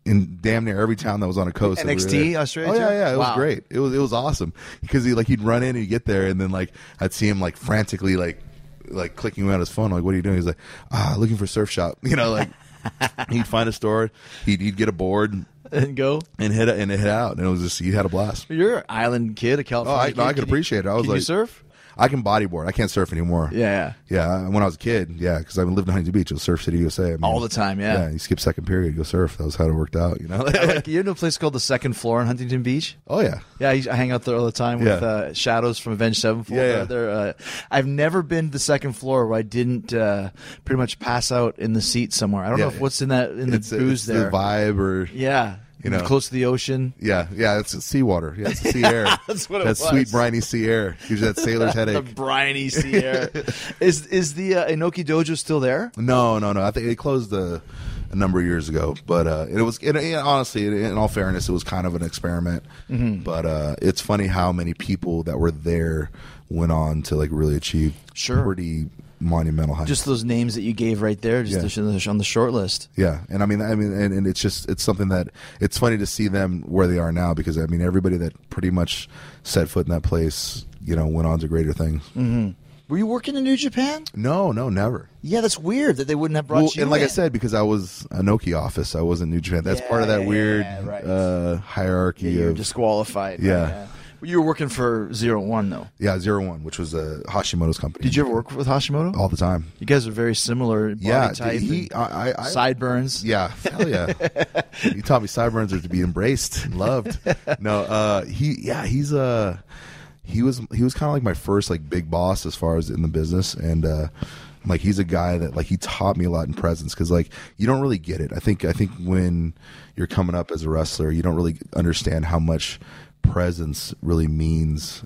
damn near every town that was on a coast. NXT Australia. Oh yeah, it was Wow. great. It was awesome because he'd run in and he'd get there, and then like I'd see him like frantically like clicking around his phone. Like, what are you doing? He's like, looking for Surf Shop. Like he'd find a store. He'd get a board and go and head out, and it was just he had a blast. You're an island kid, a California kid. I could appreciate it. I was can like, you surf? I can bodyboard. I can't surf anymore. Yeah. When I was a kid, because I lived in Huntington Beach. It was Surf City, USA. I mean, All the time, yeah. Yeah, you skip second period, go surf. That was how it worked out, You know a place called the Second Floor in Huntington Beach? Oh, yeah. Yeah, I hang out there all the time with Shadows from Avenged Sevenfold. Yeah. I've never been to the second floor where I didn't pretty much pass out in the seat somewhere. I don't know what's in the booze there. The vibe or... Yeah. Close to the ocean. Yeah, it's seawater. Yeah, it's sea air. That's what it was. That sweet, briny sea air. Gives you that sailor's headache. The briny sea air. Is the Inoki Dojo still there? No. I think it closed a number of years ago. But it was, honestly, in all fairness, it was kind of an experiment. Mm-hmm. But it's funny how many people that were there went on to like really achieve pretty monumental heights. Just those names that you gave right there, on the short list. Yeah, and I mean, and it's something that it's funny to see them where they are now because I mean, everybody that pretty much set foot in that place, went on to greater things. Mm-hmm. Were you working in New Japan? No, never. Yeah, that's weird that they wouldn't have brought you. And like in. I said, because I was a Noki office, I wasn't New Japan. That's part of that weird hierarchy. You're of disqualified. Yeah. You were working for 01 though. Yeah, 01, which was Hashimoto's company. Did you ever work with Hashimoto? All the time. You guys are very similar body type. Sideburns. Yeah, hell yeah. He taught me sideburns are to be embraced and loved. No, he was kind of like my first like big boss as far as in the business, and like he's a guy that like he taught me a lot in presence because like you don't really get it. I think when you're coming up as a wrestler, you don't really understand how much presence really means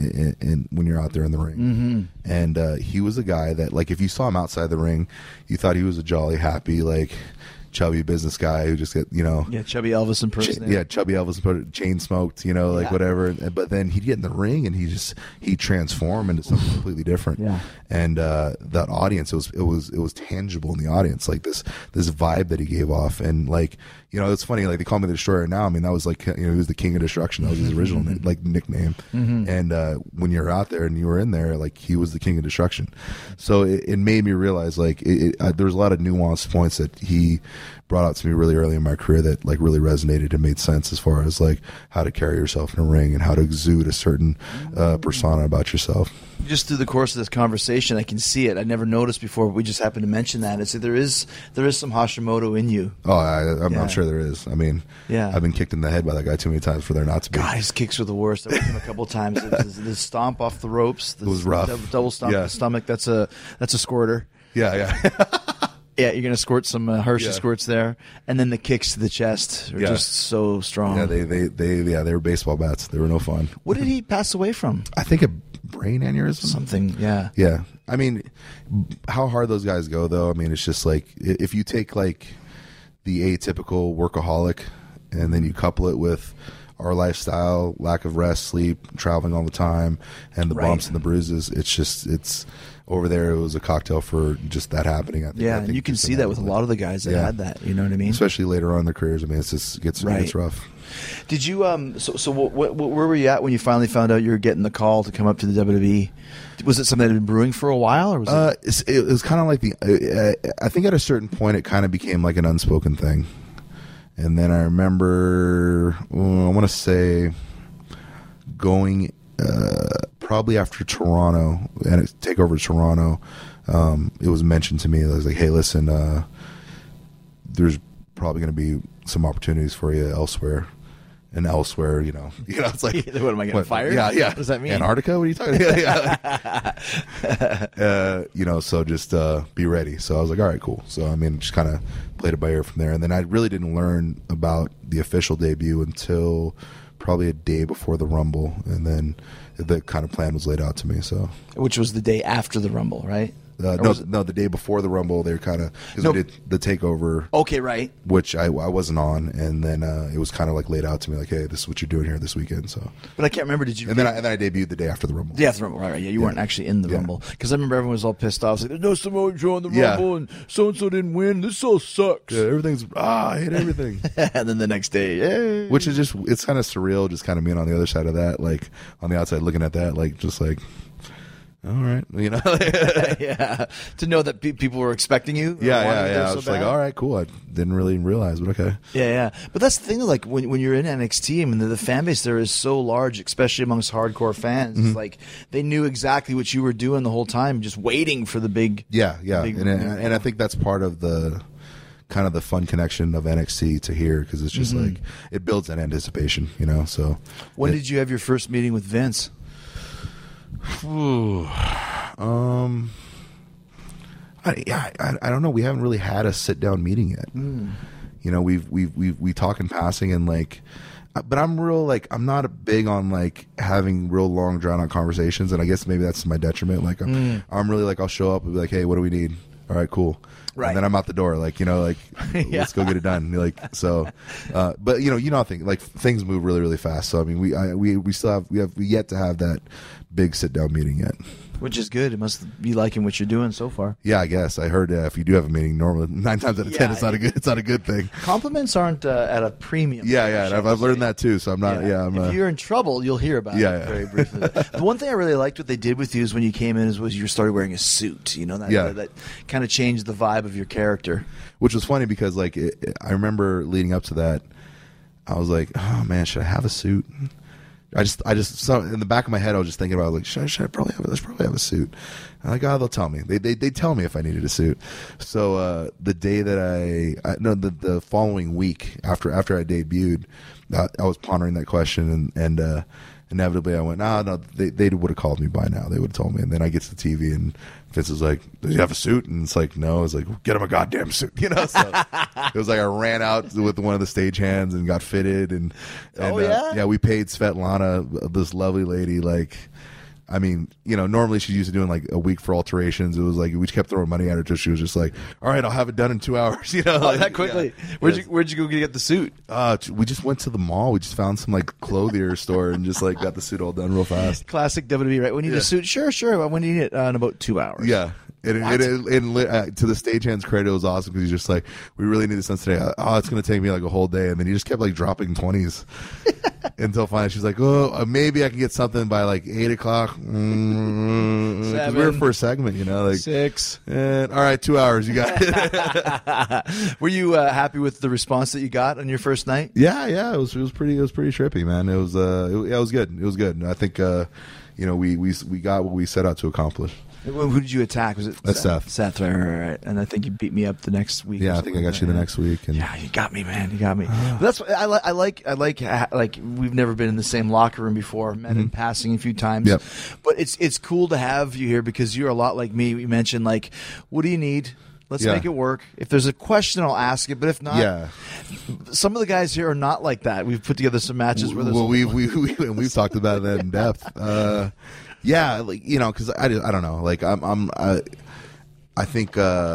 in when you're out there in the ring. Mm-hmm. And he was a guy that like if you saw him outside the ring, you thought he was a jolly, happy, like chubby business guy who just get chubby Elvis impersonator. Chubby Elvis chain smoked, whatever. But then he'd get in the ring and he'd transform into something completely different. Yeah. And that audience, it was tangible in the audience, like this vibe that he gave off. And like it's funny, like they call me the Destroyer now. I mean, that was like he was the King of Destruction. That was his original like nickname. Mm-hmm. And when you're out there and you were in there, like he was the King of Destruction. So it made me realize like there was a lot of nuanced points that he brought out to me really early in my career that like really resonated and made sense as far as like how to carry yourself in a ring and how to exude a certain persona about yourself. Just through the course of this conversation, I can see it. I never noticed before, but we just happened to mention that. It's there is some Hashimoto in you. Oh, I'm sure there is. I mean, I've been kicked in the head by that guy too many times for there not to be. God, his kicks were the worst. I worked him a couple of times. The stomp off the ropes. It was rough. Double stomp the stomach. That's a squirter. Yeah. Yeah, you're gonna squirt some Hershey squirts there, and then the kicks to the chest are just so strong. Yeah, they were baseball bats. They were no fun. What did he pass away from? I think a brain aneurysm. Something. Yeah. Yeah. I mean, how hard those guys go, though. I mean, it's just like if you take like the atypical workaholic, and then you couple it with our lifestyle, lack of rest, sleep, traveling all the time, and the bumps and the bruises. It's over there. It was a cocktail for just that happening. I think, and you can see that with a lot of the guys that had that. You know what I mean? Especially later on in their careers. I mean, it gets rough. Did you So where were you at when you finally found out you were getting the call to come up to the WWE? Was it something that had been brewing for a while, or was it was kind of like I think at a certain point it kind of became like an unspoken thing. And then I remember, I want to say, going probably after Toronto, and take over Toronto, it was mentioned to me. It was like, hey, listen, there's probably going to be some opportunities for you elsewhere. And elsewhere, it's like, what am I getting fired? Yeah. What does that mean? Antarctica? What are you talking about? So just be ready. So I was like, all right, cool. So I mean, just kind of played it by ear from there. And then I really didn't learn about the official debut until probably a day before the Rumble, and then the kind of plan was laid out to me. So, which was the day after the Rumble, right? No, the day before the Rumble, they were kind of because we did the Takeover. Okay, right. Which I wasn't on, and then it was kind of like laid out to me, like, hey, this is what you're doing here this weekend. So, but I can't remember. Did you? And then I debuted the day after the Rumble. Yeah, after the Rumble, right? Yeah, you weren't actually in the Rumble because I remember everyone was all pissed off. Like, there's no Samoa Joe in the Rumble, and so didn't win. This all sucks. Yeah, everything's I hate everything. And then the next day, yay. Which is it's kind of surreal, just kind of being on the other side of that, like on the outside looking at that, like just like. All right, yeah. To know that people were expecting you. Yeah. I was like, all right, cool. I didn't really realize, but okay. Yeah. But that's the thing, like when you're in NXT, I mean, the fan base there is so large, especially amongst hardcore fans. It's like they knew exactly what you were doing the whole time, just waiting for the big. Yeah. And I think that's part of the kind of the fun connection of NXT to here because it's just like it builds that anticipation, So when did you have your first meeting with Vince? I don't know. We haven't really had a sit down meeting yet. We talk in passing and like, but I'm real like I'm not big on like having real long drawn out conversations, and I guess maybe that's to my detriment. Like I'm really like I'll show up and be like, hey, what do we need? All right, cool. Right. And then I'm out the door, like let's go get it done. Like so, but I think like things move really really fast. So I mean, we still have yet to have that big sit down meeting yet. Which is good. It must be liking what you're doing so far. Yeah, I guess I heard if you do have a meeting, normally 9 times out of 10, it's not a good thing. Compliments aren't at a premium. Yeah, and I've learned that too. So I'm not. Yeah, if you're in trouble, you'll hear about it very briefly. The one thing I really liked what they did with you is when you came in was you started wearing a suit. That kind of changed the vibe of your character. Which was funny because I remember leading up to that, I was like, oh man, should I have a suit? I just so in the back of my head I was just thinking about like should I probably have a suit. I'm like, they'll tell me. They tell me if I needed a suit. So the day that the following week after I debuted, I was pondering that question and inevitably I went, no, they would have called me by now. They would have told me. And then I get to the TV and Vince is like, does he have a suit? And it's like, no. It's like, get him a goddamn suit. So it was like I ran out with one of the stagehands and got fitted. And we paid Svetlana, this lovely lady, like, I mean, normally she's used to doing like a week for alterations. It was like we kept throwing money at her till she was just like, "All right, I'll have it done in 2 hours." That quickly. Yeah. Where'd you go get the suit? We just went to the mall. We just found some like clothier store and just like got the suit all done real fast. Classic WWE, right? We need a suit. Sure. When do you need it? In about 2 hours. Yeah. And to the stagehand's credit, it was awesome because he's just like, we really need this done today. It's going to take me like a whole day. And then he just kept like dropping 20s until finally she's like, maybe I can get something by like 8 o'clock. Because we were for a segment, like 6. And, all right, 2 hours. You got it. Were you happy with the response that you got on your first night? Yeah. It was pretty trippy, man. It was good. It was good. I think we got what we set out to accomplish. Who did you attack? Was it Seth? Seth, right. And I think you beat me up the next week. Yeah, I think I got you the next week. And yeah, you got me, man. You got me. But that's what I like. We've never been in the same locker room before. Met in passing a few times. Yep. But it's cool to have you here because you're a lot like me. You mentioned like, what do you need? Let's make it work. If there's a question, I'll ask it. But if not, some of the guys here are not like that. We've put together some matches where we've talked about that in depth. Yeah, like because I don't know. Like I think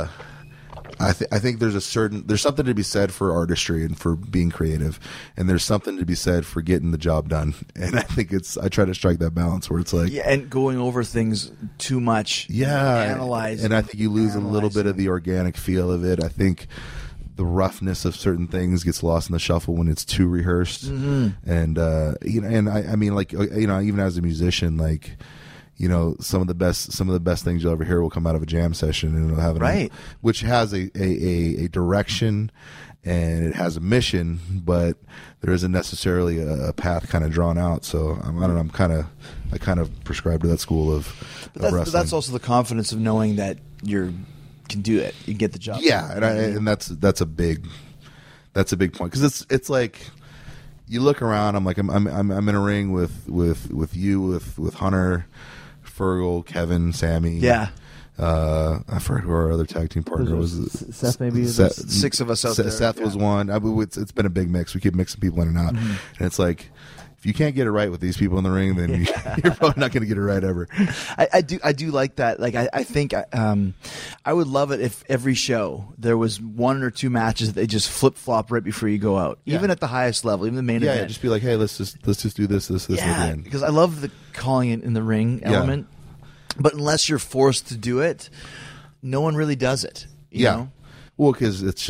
there's something to be said for artistry and for being creative, and there's something to be said for getting the job done. And I think I try to strike that balance where it's like and going over things too much. Analyzing, and I think you lose a little bit of the organic feel of it. I think the roughness of certain things gets lost in the shuffle when it's too rehearsed. And and I mean, like even as a musician, like some of the best things you'll ever hear will come out of a jam session, and it'll have which has a direction and it has a mission, but there isn't necessarily a path kind of drawn out. So I don't know. I kind of prescribe to that school of wrestling. But that's also the confidence of knowing that you can do it. You get the job. Yeah, and that's a big point because it's like you look around. I'm like I'm in a ring with you with Hunter, Fergal, Kevin, Sammy. Yeah. I forgot who our other tag team partner was. Seth, maybe. Six of us out there. Seth was one. It's been a big mix. We keep mixing people in and out, and it's like, if you can't get it right with these people in the ring, then you're probably not going to get it right ever. I do like that. Like I think I would love it if every show there was 1 or 2 matches that they just flip flop right before you go out, even at the highest level, even the main event. Yeah, just be like, hey, let's just do this at the end. Because I love the calling it in the ring element, but unless you're forced to do it, no one really does it. You know? Well, because it's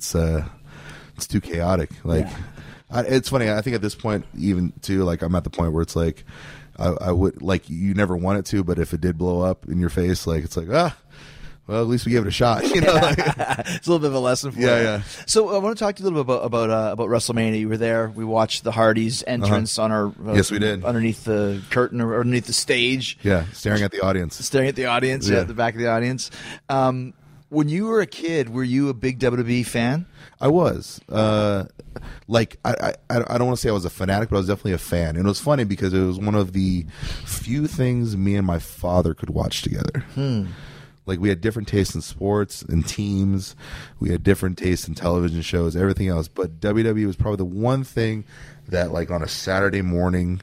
too chaotic. Like. Yeah. It's funny. I think at this point, even too, like I'm at the point where it's like, I would like you never want it to, but if it did blow up in your face, like it's like well, at least we gave it a shot. You know, like, it's a little bit of a lesson for you. Yeah. So I want to talk to you a little bit about WrestleMania. You were there. We watched the Hardys entrance on our yes, we did, underneath the curtain or underneath the stage. Yeah, staring at the audience. At the back of the audience. When you were a kid, were you a big WWE fan? I was. Like I don't want to say I was a fanatic, but I was definitely a fan. And it was funny because it was one of the few things me and my father could watch together. Like we had different tastes in sports and teams. We had different tastes in television shows, everything else. But WWE was probably the one thing that, like, on a Saturday morning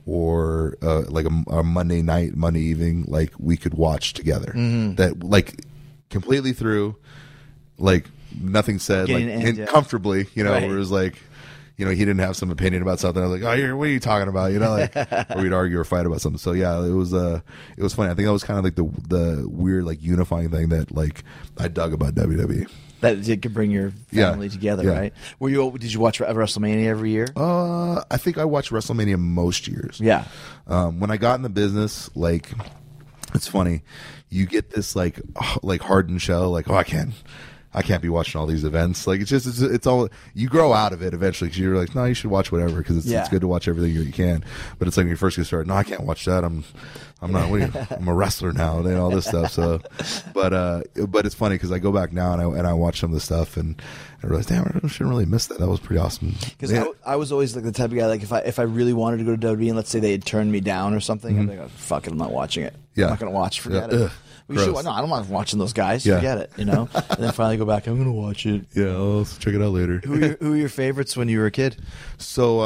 or like a Monday night, Monday evening, like we could watch together. That like completely through, like nothing said, like comfortably, you know, right. Where it was like, you know, he didn't have some opinion about something. I was like, oh, what are you talking about? You know, like, or we'd argue or fight about something. So yeah, it was funny. I think that was kind of like the weird, like, unifying thing that, like, I dug about WWE. That it could bring your family together, right? Did you watch WrestleMania every year? I think I watched WrestleMania most years. Yeah. When I got in the business, like, it's funny, you get this like hardened shell, like, oh, I can't be watching all these events. Like, it's all, you grow out of it eventually because you're like, no, you should watch whatever because it's good to watch everything you can. But it's like when you first get started, no, I can't watch that. I'm not. I'm a wrestler now and all this stuff. So, but it's funny because I go back now and I watch some of the stuff and I realize, damn, I shouldn't really miss that. That was pretty awesome. Because I was always like the type of guy, like if I really wanted to go to WWE and let's say they had turned me down or something, I'd be like, oh, fuck it, I'm not watching it. Yeah. I'm not going to watch. Forget it. I don't mind watching those guys. Forget it, you know. And then finally go back. I'm going to watch it. Yeah, I'll check it out later. Who are your favorites when you were a kid? So,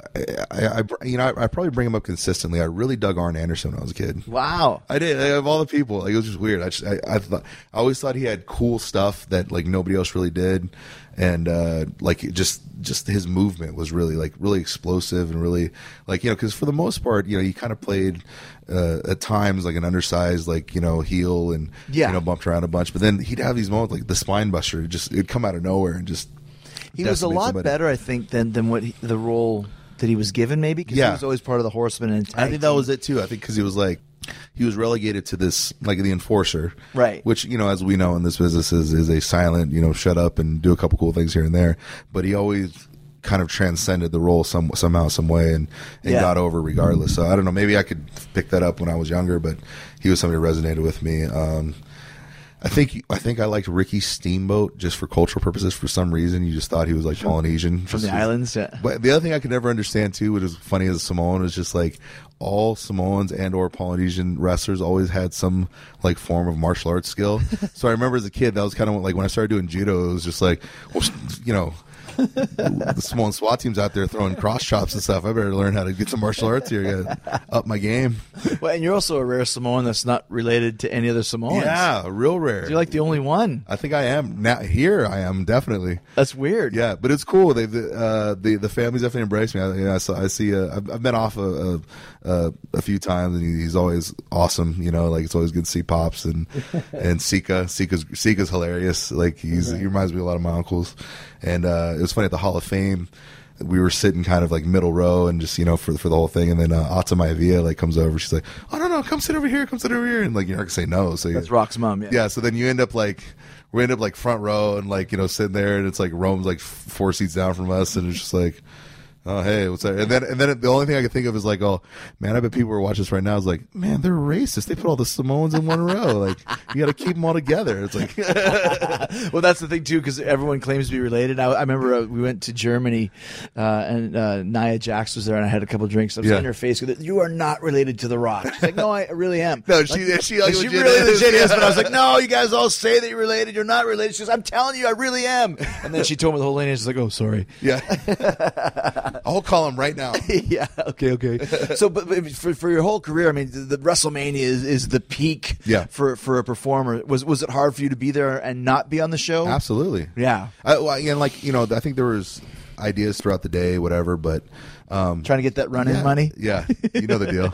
I probably bring him up consistently. I really dug Arn Anderson when I was a kid. Wow, I did. Of all the people, like, it was just weird. I always thought he had cool stuff that, like, nobody else really did, and like just his movement was really, like, really explosive and really, like, you know, because for the most part, you know, he kind of played at times like an undersized, like, you know, heel and you know, bumped around a bunch, but then he'd have these moments like the spine buster. It'd come out of nowhere and just. He was a lot better, I think, than what the role that he was given, maybe, because he was always part of the Horsemen and I think that was it too. I think because he was relegated to this, like, the enforcer, right? Which, you know, as we know in this business is a silent, you know, shut up and do a couple cool things here and there, but he always kind of transcended the role somehow, some way, and got over regardless. So I don't know, maybe I could pick that up when I was younger, but he was somebody who resonated with me. I think I liked Ricky Steamboat just for cultural purposes. For some reason, you just thought he was like Polynesian from the islands. Yeah. But the other thing I could never understand too, which is funny as a Samoan, is just like all Samoans and or Polynesian wrestlers always had some like form of martial arts skill. So I remember as a kid, that was kind of like when I started doing judo, it was just like, well, you know, the Samoan SWAT team's out there throwing cross chops and stuff. I better learn how to get some martial arts here, up my game. Well, and you're also a rare Samoan that's not related to any other Samoans. Yeah, real rare. You're like the only one. I think I am now. Here I am, definitely. That's weird. Yeah, but it's cool. The family's definitely embraced me. I see. I've been off a few times, and he's always awesome. You know, like, it's always good to see Pops and Sika's hilarious. Like, he reminds me a lot of my uncles. And it was funny at the Hall of Fame. We were sitting kind of like middle row, and just, you know, for the whole thing. And then Ata Maivia like comes over. She's like, "Oh no, come sit over here, and like, you're not gonna say no." So that's Rock's mom. Yeah. So then we end up like front row and, like, you know, sitting there, and it's like Rome's like 4 seats down from us, and it's just like, Oh, hey, what's that? And then the only thing I could think of is like, oh man, I bet people who are watching this right now is like, man, they're racist. They put all the Samoans in one row. Like, you got to keep them all together. It's like, well, that's the thing too, because everyone claims to be related. I remember we went to Germany, and Nia Jax was there, and I had a couple drinks. I was in her face with it. You are not related to The Rock. She's like, no, I really am. no, like, she really legit is. But I was like, no, you guys all say that you're related. You're not related. She goes, I'm telling you, I really am. And then she told me the whole lane. And she's like, oh, sorry. Yeah. I'll call him right now. Yeah. Okay. So, but for your whole career, I mean, the WrestleMania is the peak. Yeah. For a performer. Was it hard for you to be there and not be on the show? Absolutely. Yeah. And like, you know, I think there was ideas throughout the day, whatever, but trying to get that run-in money. Yeah. You know the deal.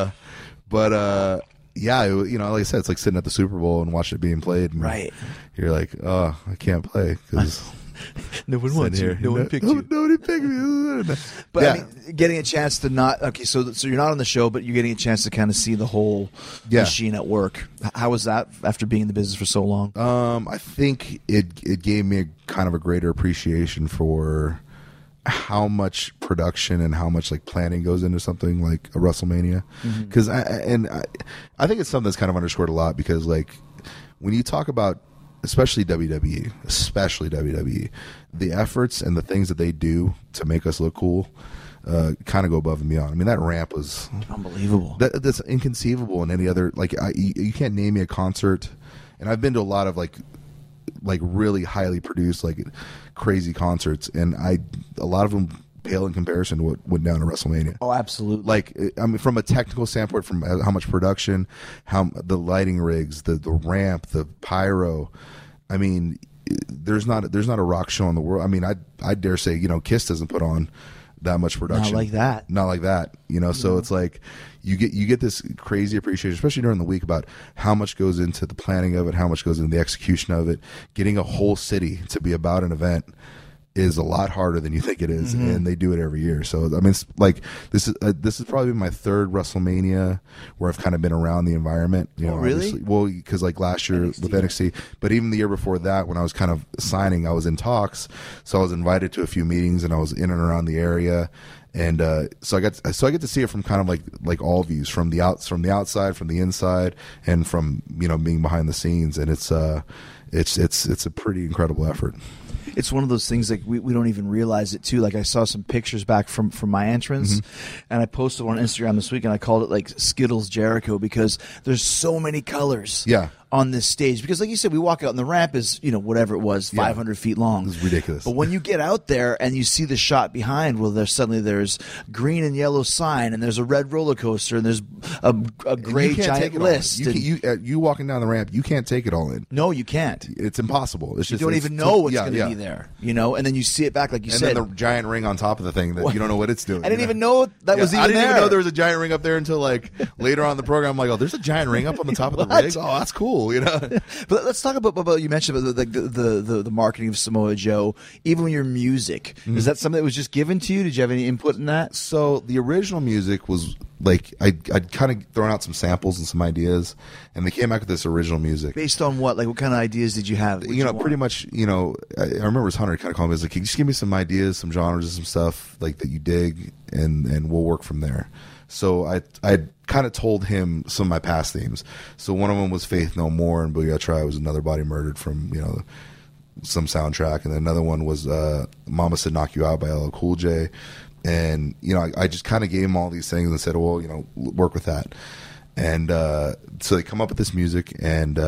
Yeah, you know, like I said, it's like sitting at the Super Bowl and watching it being played. And right. You're like, oh, I can't play because no one wants you. No one picked you. Nobody picked me. But I mean, getting a chance to not so you're not on the show, but you're getting a chance to kind of see the whole machine at work. How was that after being in the business for so long? I think it gave me kind of a greater appreciation for how much production and how much like planning goes into something like a WrestleMania, because I think it's something that's kind of underscored a lot, because like when you talk about especially WWE, the efforts and the things that they do to make us look cool kind of go above and beyond. I mean, that ramp was unbelievable. That's inconceivable in any other, like you can't name me a concert, and I've been to a lot of like really highly produced, like crazy concerts, and a lot of them pale in comparison to what went down at WrestleMania. Oh, absolutely. Like, I mean, from a technical standpoint, from how much production, how the lighting rigs, the ramp, the pyro. I mean, there's not a rock show in the world. I mean, I dare say, you know, Kiss doesn't put on that much production. Not like that. You know, so it's like you get this crazy appreciation, especially during the week, about how much goes into the planning of it, how much goes into the execution of it. Getting a whole city to be about an event is a lot harder than you think it is, and they do it every year. So I mean, it's like this is probably my third WrestleMania where I've kind of been around the environment. You know, really? Well, because like last year with NXT, but even the year before that, when I was kind of signing, I was in talks, so I was invited to a few meetings, and I was in and around the area. And so I get to see it from kind of like all views, from the outside, from the inside, and from, you know, being behind the scenes, and it's a pretty incredible effort. It's one of those things, like we don't even realize it too. Like I saw some pictures back from my entrance, and I posted one on Instagram this week, and I called it like Skittles Jericho, because there's so many colors. Yeah. On this stage, because like you said, we walk out and the ramp is, you know, whatever it was, 500 feet long. It's ridiculous. But when you get out there and you see the shot behind, well, there's green and yellow sign, and there's a red roller coaster, and there's a gray giant list. You walking down the ramp, you can't take it all in. No, you can't. It's impossible. It's you just, don't even know what's going to be there, you know. And then you see it back, like you said, and then the giant ring on top of the thing that you don't know what it's doing. I didn't even know that was even there. I didn't even know there was a giant ring up there until like later on in the program. I'm like, oh, there's a giant ring up on the top of the rig. Oh, that's cool, you know. But let's talk about you mentioned about the marketing of Samoa Joe, even your music. Is that something that was just given to you? Did you have any input in that? So the original music was like I'd kind of thrown out some samples and some ideas, and they came back with this original music. Based on what? Like, what kind of ideas did you have? You know, pretty much, you know, I remember as Hunter kind of called me, like, just give me some ideas, some genres, and some stuff like that you dig, and we'll work from there. So I kind of told him some of my past themes. So one of them was Faith No More, and Booyah Try was Another Body Murdered from, you know, some soundtrack. And then another one was Mama Said Knock You Out by LL Cool J. And, you know, I just kind of gave him all these things and said, well, you know, work with that. And so they come up with this music, and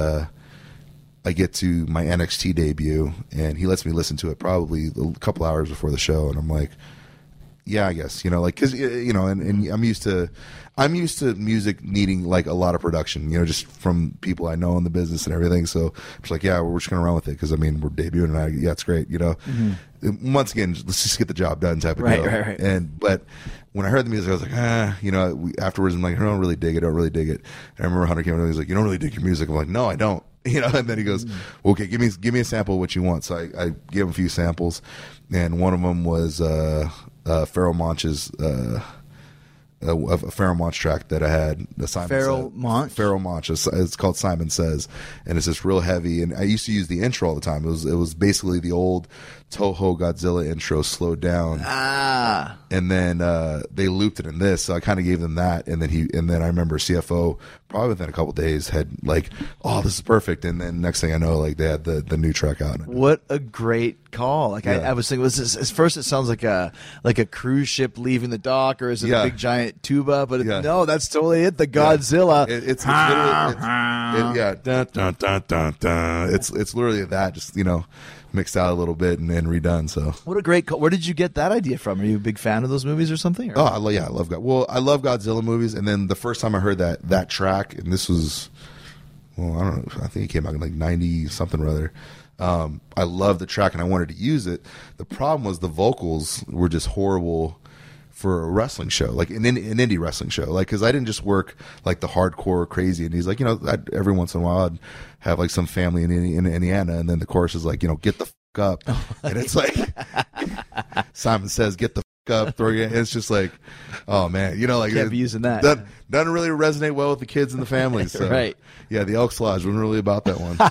I get to my NXT debut, and he lets me listen to it probably a couple hours before the show. And I'm like, yeah, I guess, you know, like, cause, you know, and I'm used to music needing like a lot of production, you know, just from people I know in the business and everything. So I'm just like, yeah, we're just going to run with it. Cause I mean, we're debuting, and yeah, it's great. You know, once again, let's just get the job done type of deal. Right. But when I heard the music, I was like, you know, afterwards I'm like, I don't really dig it. And I remember Hunter came in and he's like, you don't really dig your music. I'm like, no, I don't. You know, and then he goes, okay, give me a sample of what you want. So I gave him a few samples, and one of them was Pharoah Monch's a Pharoah Monch track that I had. The Pharoah Monch? Pharoah Monch. It's called Simon Says, and it's just real heavy. And I used to use the intro all the time. It was basically the old Toho Godzilla intro slowed down. And then they looped it in this, so I kind of gave them that. And then I remember CFO probably within a couple days had like, oh, this is perfect. And then next thing I know, like they had the new track out. What a great call! Like I was thinking, at first it sounds like a cruise ship leaving the dock, or is it a big giant tuba? But no, that's totally it. The Godzilla. It's literally dun, dun, dun, dun, dun. It's literally that, just mixed out a little bit and redone. So what a great call. Where did you get that idea from? Are you a big fan of those movies or something? Or? Oh, I love Godzilla movies. And then the first time I heard that track, and this was, well, I don't know, I think it came out in like 90 something or other. I loved the track and I wanted to use it. The problem was the vocals were just horrible for a wrestling show, like an indie wrestling show, like, because I didn't just work like the hardcore crazy indies. Like, every once in a while I'd have like some family in Indiana, and then the chorus is like, get the fuck up, and it's like Simon Says, get the fuck up, throw your. It's just like, oh man, like can't be using that. Doesn't really resonate well with the kids and the families. So, right? Yeah, the Elks Lodge wasn't really about that one.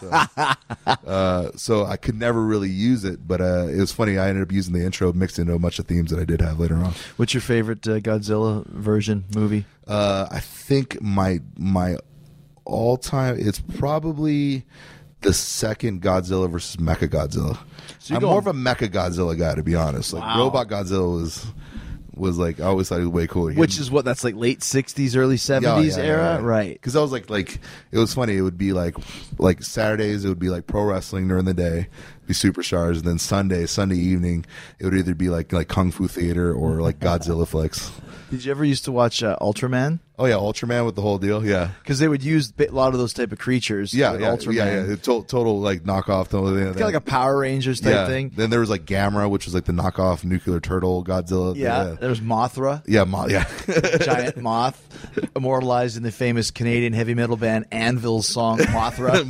So, so I could never really use it, but it was funny. I ended up using the intro mixed into a bunch of themes that I did have later on. What's your favorite Godzilla version movie? I think my all-time, it's probably the second Godzilla versus Mechagodzilla. So I'm more of a Mechagodzilla guy, to be honest. Like, Robot Godzilla was like, I always thought he was way cooler. Which is what, that's like late 60s, early 70s era? Right. Because I was like, it was funny. It would be like Saturdays, it would be like pro wrestling during the day, be Superstars, and then Sunday evening, it would either be like Kung Fu Theater or like Godzilla flicks. Did you ever used to watch Ultraman? Oh yeah, Ultraman with the whole deal, yeah. Because they would use a lot of those type of creatures. Ultraman. Yeah. Total like knockoff. It's kind of like a Power Rangers type thing. Then there was like Gamera, which was like the knockoff nuclear turtle Godzilla. Yeah. There was Mothra. Yeah, Giant moth, immortalized in the famous Canadian heavy metal band Anvil's song Mothra.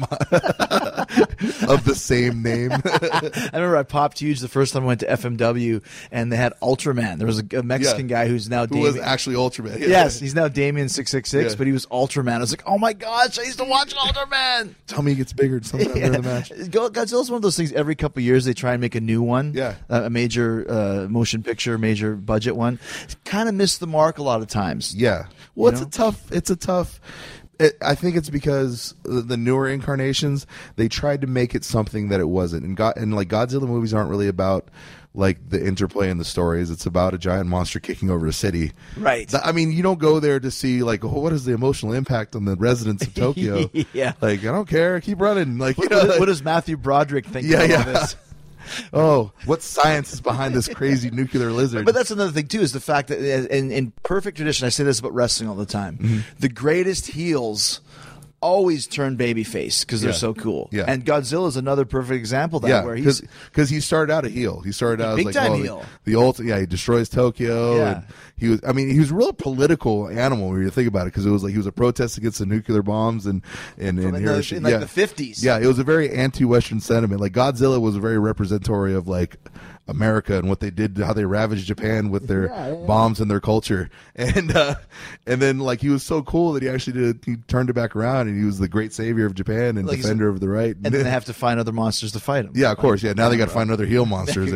Of the same name. I remember I popped huge the first time I went to FMW, and they had Ultraman. There was a Mexican guy who's now was actually Ultraman. Yes, he's now Damien 666, but he was Ultraman. I was like, oh my gosh, I used to watch Ultraman. Tell me he gets bigger sometime during the match. Godzilla's one of those things. Every couple of years they try and make a new one. Yeah, a major motion picture, major budget one. Kind of missed the mark a lot of times. Yeah. Well, it's a tough. I think it's because the newer incarnations, they tried to make it something that it wasn't. And like Godzilla movies aren't really about like the interplay in the stories. It's about a giant monster kicking over a city. Right. I mean, you don't go there to see like, what is the emotional impact on the residents of Tokyo? Yeah. Like, I don't care. Keep running. Like, what does Matthew Broderick think about this? Oh, what science is behind this crazy nuclear lizard? But that's another thing too, is the fact that in perfect tradition, I say this about wrestling all the time, the greatest heels always turn babyface because they're so cool. Yeah. And Godzilla is another perfect example of that, where because he started out a heel. He started out as big time heel. The ultimate, he destroys Tokyo. Yeah. And he was a real political animal when you think about it, because it was like he was a protest against the nuclear bombs in Hiroshima. In the 50s. Yeah, it was a very anti-Western sentiment. Like Godzilla was very representatory of like America and what they did, how they ravaged Japan with their bombs and their culture. And then like he was so cool that he turned it back around, and he was the great savior of Japan and defender of the right. And then they have to find other monsters to fight him. Yeah, of course. Yeah, now they got to find other heel monsters.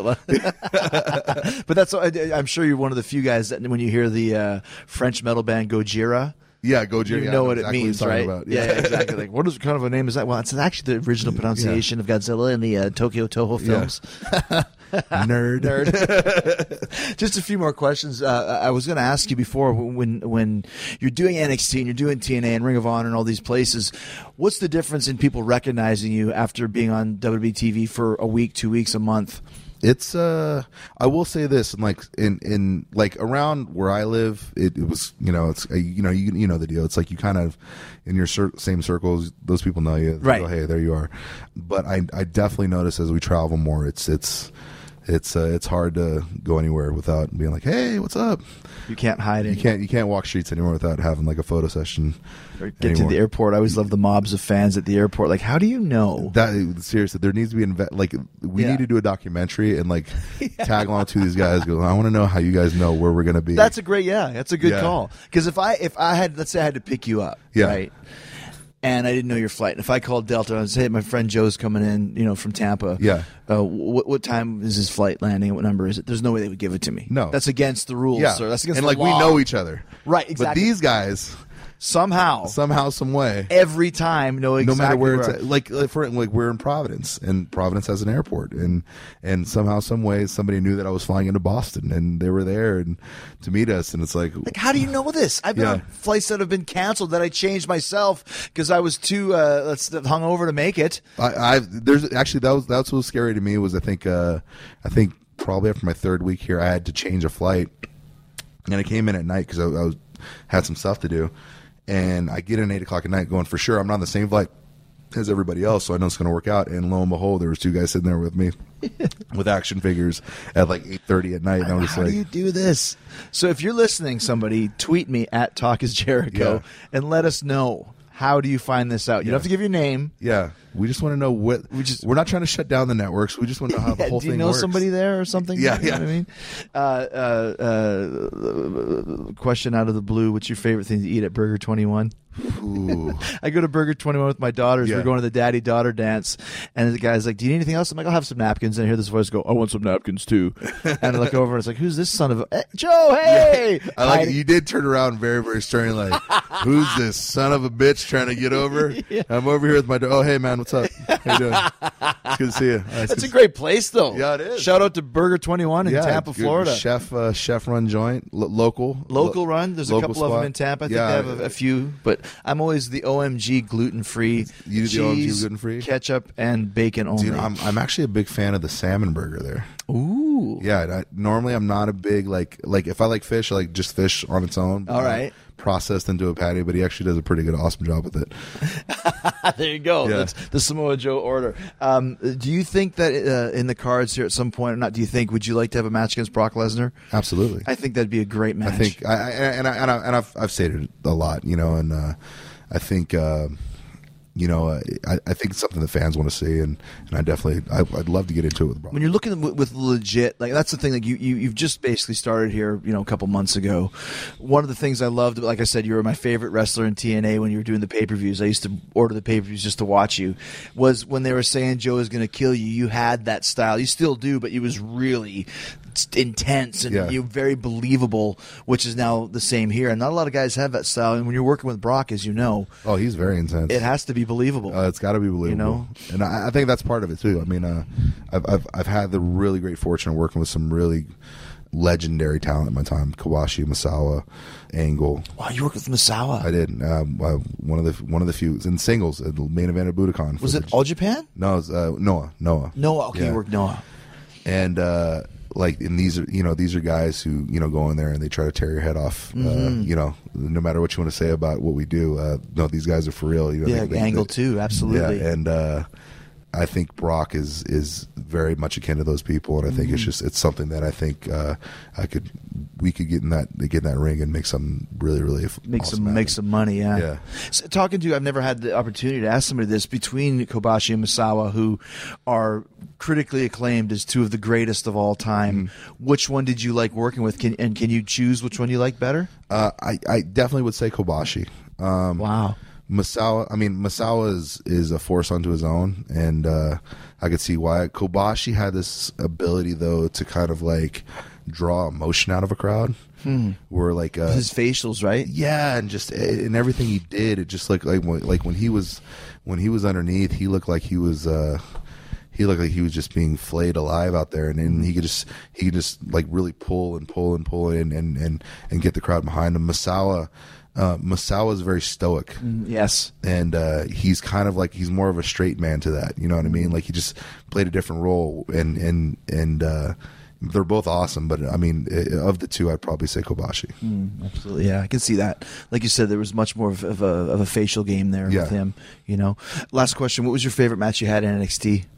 But that's, I'm sure you're one of the few guys that when you hear the French metal band Gojira. Yeah, Gojira. You know what it means, right? Yeah, exactly. Like, what kind of a name is that? Well, it's actually the original pronunciation of Godzilla in the Tokyo Toho films. Nerd. Just a few more questions. I was going to ask you before, when you're doing NXT and you're doing TNA and Ring of Honor and all these places, what's the difference in people recognizing you after being on WWE TV for a week, 2 weeks, a month? It's I will say this, like in like around where I live, it was you know the deal. It's like you kind of in your same circles, those people know you, right? Go, hey, there you are. But I definitely notice as we travel more, it's it's hard to go anywhere without being like, hey, what's up? You can't hide it. You can't walk streets anymore without having like a photo session. Or get to the airport. I always love the mobs of fans at the airport. Like, how do you know? That seriously, there needs to be we need to do a documentary and like tag along to these guys. Go, I want to know how you guys know where we're gonna be. That's a good call. Because if I had, let's say I had to pick you up, right? And I didn't know your flight. And if I called Delta and said, hey, my friend Joe's coming in, from Tampa. Yeah. What time is his flight landing? What number is it? There's no way they would give it to me. No. That's against the rules, sir. That's against the law. We know each other. Right, exactly. But these guys... Somehow, some way, every time, know exactly no matter where it's at. Like we're in Providence, and Providence has an airport, and somehow, some way, somebody knew that I was flying into Boston, and they were there and to meet us, and it's like how do you know this? I've been on flights that have been canceled that I changed myself because I was too hungover to make it. There's actually that's what was scary to me was I think probably after my third week here I had to change a flight, and I came in at night because I had some stuff to do. And I get in 8 o'clock at night going, for sure, I'm not on the same flight as everybody else, so I know it's going to work out. And lo and behold, there was 2 guys sitting there with me with action figures at like 8:30 at night. And I'm just how do you do this? So if you're listening, somebody, tweet me at Talk is Jericho and let us know. How do you find this out? You don't have to give your name. Yeah. We just want to know what... We're not trying to shut down the networks. We just want to know how the whole thing works. Do you know somebody there or something? Yeah, you know what I mean? Question out of the blue. What's your favorite thing to eat at Burger 21? Ooh. I go to Burger 21 with my daughters. Yeah. We're going to the daddy-daughter dance. And the guy's like, do you need anything else? I'm like, I'll have some napkins. And I hear this voice go, I want some napkins too. And I look over and it's like, who's this son of a... Hey, Joe, hey! Yeah. I like it. You did turn around very, very stern, like, who's this son of a bitch trying to get over? I'm over here with my... Oh, hey, man, what's up? How you doing? It's good to see you. That's a great place, though. Yeah, it is. Shout out to Burger 21 in Tampa, Florida. Chef run joint, local run. There's a couple spot. of them in Tampa. I think they have a few, but I'm always the OMG gluten-free. You do the OMG gluten-free? Ketchup and bacon only. Dude, I'm actually a big fan of the salmon burger there. Ooh. Yeah, normally I'm not a big, like if I like fish, I like just fish on its own. All right. Processed into a patty, but he actually does a pretty good, awesome job with it. There you go. Yeah. That's the Samoa Joe order. Do you think that in the cards here at some point or not? Would you like to have a match against Brock Lesnar? Absolutely. I think that'd be a great match. I think, I've stated it a lot, and I think. I think it's something that fans want to see, and I'd love to get into it with Brock. When you're looking with legit, like that's the thing. Like you've just basically started here, a couple months ago. One of the things I loved, like I said, you were my favorite wrestler in TNA when you were doing the pay-per-views. I used to order the pay-per-views just to watch you. Was when they were saying Joe is going to kill you. You had that style. You still do, but it was really intense and you're very believable, which is now the same here. And not a lot of guys have that style. And when you're working with Brock, as you know, he's very intense. It has to be believable. It's got to be believable, and I think that's part of it too. I mean, I've had the really great fortune of working with some really legendary talent in my time: Kawashi, Misawa, Angle. Wow, you worked with Misawa? I did. One of the few in singles at the main event of Budokan. Was it All Japan? No, it was Noah. Noah. Okay, you worked Noah. And and these are guys who go in there and they try to tear your head off. No matter what you want to say about what we do, no, these guys are for real. Angle too, absolutely. Yeah, and I think Brock is very much akin to those people, and I think it's something that I think we could get in that ring and make some really make some money. Yeah. So, talking to you, I've never had the opportunity to ask somebody this. Between Kobashi and Misawa, who are critically acclaimed as two of the greatest of all time, which one did you like working with? Can you choose which one you like better? I definitely would say Kobashi. Wow. Misawa is a force unto his own, and I could see why. Kobashi had this ability, though, to kind of like draw emotion out of a crowd. Where like his facials, right? Yeah, and just and everything he did, it just like when he was underneath, he looked like he was just being flayed alive out there, and then he could just like really pull and get the crowd behind him. Misawa is very stoic. Yes. And he's kind of like, he's more of a straight man to that. You know what I mean? Like he just played a different role, and they're both awesome. But I mean, of the two, I'd probably say Kobashi. Absolutely. Yeah, I can see that. Like you said, there was much more of a facial game there with him. Last question. What was your favorite match you had in NXT?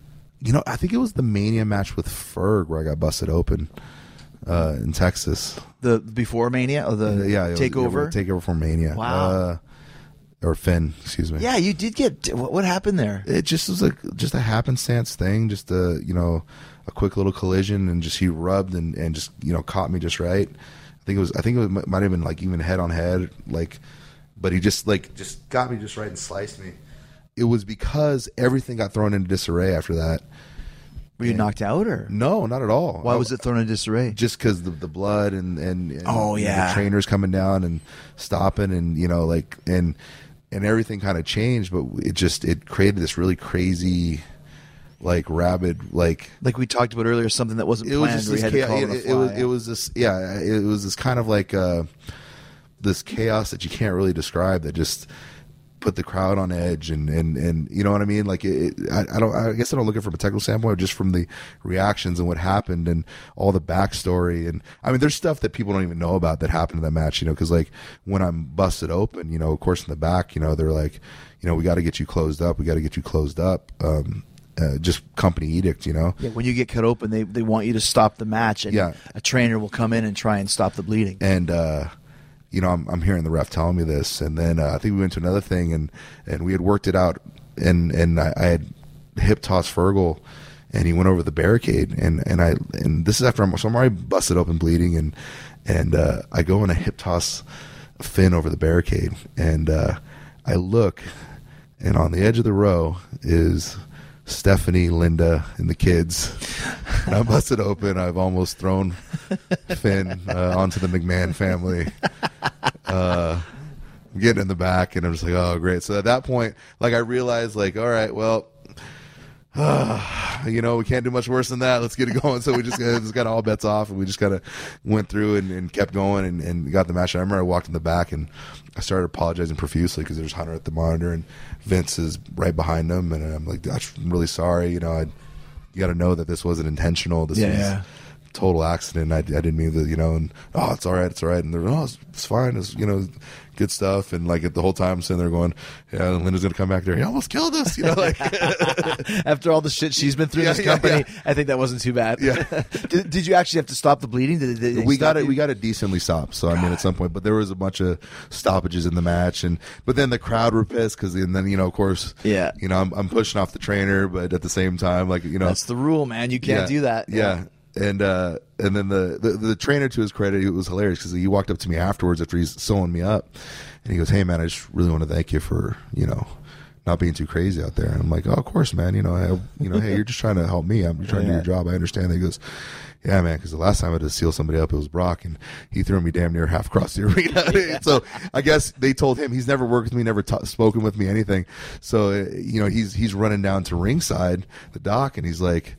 I think it was the Mania match with Ferg where I got busted open in Texas. The before Mania or the takeover? Takeover for Mania. Wow. Or Finn, excuse me. Yeah, you did get. What happened there? It just was just a happenstance thing, just a quick little collision, and just he rubbed and just caught me just right. I think it might have been like even head on head, like, but he just got me just right and sliced me. It was because everything got thrown into disarray after that. Were you knocked out or? No, not at all. Why was it thrown into disarray? Just because the blood and the trainers coming down and stopping and and everything kind of changed, but it created this really crazy, like rabid, like we talked about earlier, something that wasn't planned. It was this kind of like this chaos that you can't really describe that just put the crowd on edge and you know what I mean? Like I guess I don't look at it from a technical standpoint, just from the reactions and what happened and all the backstory. And I mean, there's stuff that people don't even know about that happened in that match, because like when I'm busted open, of course in the back, they're like, we got to get you closed up. We got to get you closed up. Just company edict, Yeah, when you get cut open, they want you to stop the match, and a trainer will come in and try and stop the bleeding. And, I'm hearing the ref telling me this, and then I think we went to another thing, and we had worked it out, and I had hip tossed Fergal, and he went over the barricade, and this is after I'm already busted open bleeding, and I go and I hip toss Finn over the barricade, and I look, and on the edge of the row is Stephanie, Linda, and the kids. And I'm busted open. I've almost thrown Finn onto the McMahon family. I'm getting in the back, and I'm just like, oh, great. So at that point, like, I realized, like, all right, well, we can't do much worse than that. Let's get it going. So we just got all bets off, and we just kind of went through and kept going and got the match. And I remember I walked in the back, and I started apologizing profusely because there's Hunter at the monitor, and Vince is right behind him. And I'm like, I'm really sorry. You got to know that this wasn't intentional. This was total accident. I didn't mean that, and it's all right. And they're, it's fine. It's, good stuff. And like the whole time I'm sitting there going, yeah, Linda's going to come back there. He almost killed us, like after all the shit she's been through in this company. I think that wasn't too bad. Yeah. Did you actually have to stop the bleeding? We got it decently stopped. So, I mean, at some point, but there was a bunch of stoppages in the match, but then the crowd were pissed because then, of course, I'm pushing off the trainer, but at the same time, like, that's the rule, man. You can't do that. Yeah. And then the trainer, to his credit, it was hilarious because he walked up to me afterwards after he's sewing me up, and he goes, "Hey man, I just really want to thank you for not being too crazy out there." And I'm like, "Oh, of course, man. Hey, you're just trying to help me. I'm trying to do your job. I understand." And he goes, "Yeah, man, because the last time I had to seal somebody up, it was Brock, and he threw me damn near half across the arena." So I guess they told him he's never worked with me, never spoken with me, anything. So he's running down to ringside, the dock, and he's like,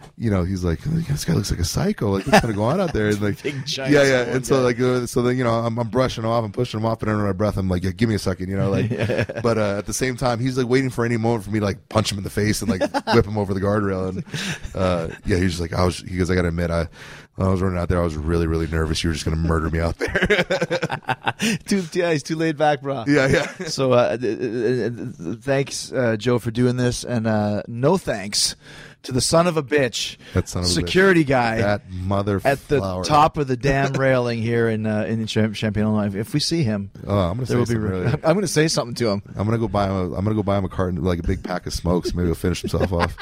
this guy looks like a psycho. Like, what's going to go on out there? And like, big giant. Yeah. And so then, I'm brushing him off and pushing him off, and under my breath, I'm like, give me a second, But at the same time, he's like waiting for any moment for me to like punch him in the face and like whip him over the guardrail. And he's just like, he goes, I got to admit, when I was running out there, I was really, really nervous. You were just going to murder me out there. He's too laid back, bro. Yeah. So thanks, Joe, for doing this, and no thanks to the son of a bitch, security guy, that mother at the top of the damn railing here in Champaign, Illinois. If we see him, I'm going to say something to him. I'm going to go buy him a carton, like a big pack of smokes. Maybe he'll finish himself off.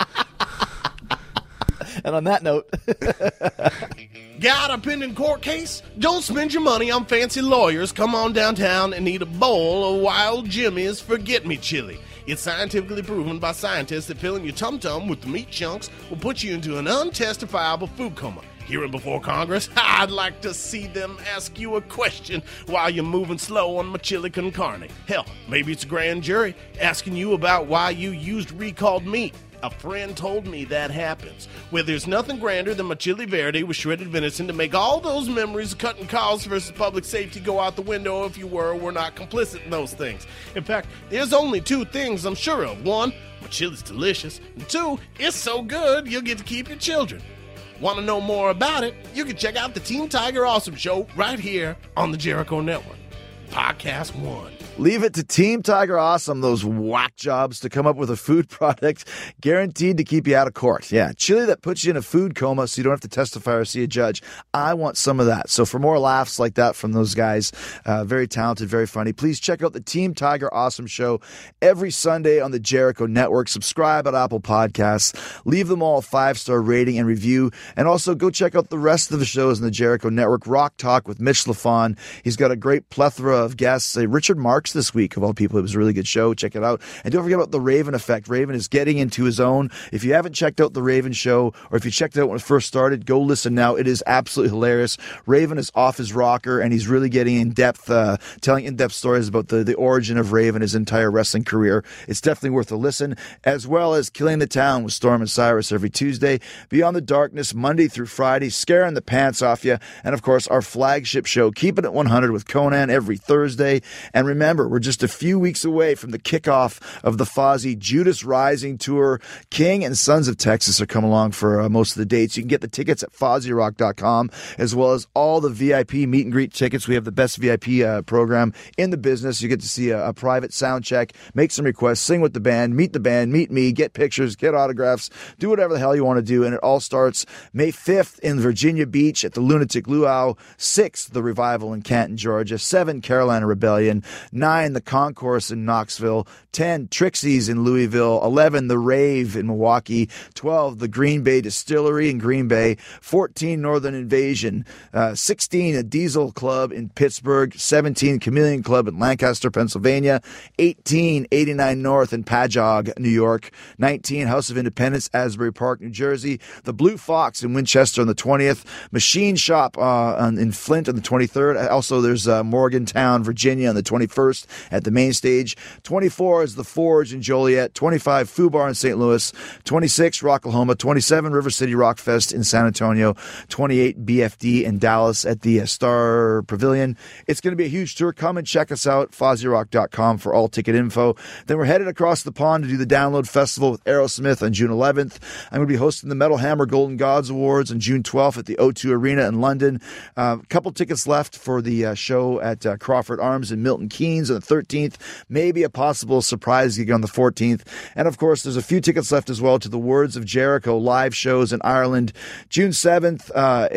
And on that note, got a pending court case? Don't spend your money on fancy lawyers. Come on downtown and eat a bowl of Wild Jimmy's Forget-Me Chili. It's scientifically proven by scientists that filling your tum-tum with the meat chunks will put you into an untestifiable food coma. Hearing before Congress, I'd like to see them ask you a question while you're moving slow on my chili con carne. Hell, maybe it's a grand jury asking you about why you used recalled meat. A friend told me that happens. Well, there's nothing grander than my chili verde with shredded venison to make all those memories of cutting cows versus public safety go out the window if you were or were not complicit in those things. In fact, there's only two things I'm sure of. One, my chili's delicious. And two, it's so good you'll get to keep your children. Want to know more about it? You can check out the Team Tiger Awesome Show right here on the Jericho Network. Podcast One. Leave it to Team Tiger Awesome, those whack jobs, to come up with a food product guaranteed to keep you out of court. Yeah, chili that puts you in a food coma so you don't have to testify or see a judge. I want some of that. So for more laughs like that from those guys, very talented, very funny, please check out the Team Tiger Awesome show every Sunday on the Jericho Network. Subscribe at Apple Podcasts. Leave them all a 5-star rating and review. And also go check out the rest of the shows on the Jericho Network. Rock Talk with Mitch LaFon. He's got a great plethora of guests. Richard Marks this week, of all people. It was a really good show. Check it out. And don't forget about the Raven Effect. Raven is getting into his own. If you haven't checked out the Raven show, or if you checked it out when it first started, go listen now. It is absolutely hilarious. Raven is off his rocker, and he's really getting in depth, telling in-depth stories about the origin of Raven, his entire wrestling career. It's definitely worth a listen, as well as Killing the Town with Storm and Cyrus every Tuesday, Beyond the Darkness Monday through Friday, scaring the pants off you, and of course our flagship show, Keeping It 100 with Conan every Thursday. And remember, we're just a few weeks away from the kickoff of the Fozzy Judas Rising Tour. King and Sons of Texas are coming along for most of the dates. You can get the tickets at FozzyRock.com, as well as all the VIP meet and greet tickets. We have the best VIP program in the business. You get to see a private sound check, make some requests, sing with the band, meet me, get pictures, get autographs, do whatever the hell you want to do. And it all starts May 5th in Virginia Beach at the Lunatic Luau, 6th, the Revival in Canton, Georgia, 7, Carolina Rebellion, 9, the Concourse in Knoxville, 10, Trixie's in Louisville, 11, the Rave in Milwaukee, 12, the Green Bay Distillery in Green Bay, 14, Northern Invasion, 16, a Diesel Club in Pittsburgh, 17, Chameleon Club in Lancaster, Pennsylvania, 18, 89 North in Padjog, New York, 19, House of Independence, Asbury Park, New Jersey, the Blue Fox in Winchester on the 20th, Machine Shop in Flint on the 23rd. Also, there's Morgantown, Virginia on the 21st at the main stage. 24 is the Forge in Joliet. 25, Foo Bar in St. Louis. 26, Rocklahoma. 27, River City Rock Fest in San Antonio. 28, BFD in Dallas at the Star Pavilion. It's going to be a huge tour. Come and check us out, FozzyRock.com for all ticket info. Then we're headed across the pond to do the Download Festival with Aerosmith on June 11th. I'm going to be hosting the Metal Hammer Golden Gods Awards on June 12th at the O2 Arena in London. A couple tickets left for the show at Crawford Arms in Milton Keynes on the 13th. Maybe a possible surprise gig on the 14th. And of course, there's a few tickets left as well to the Words of Jericho live shows in Ireland, June 7th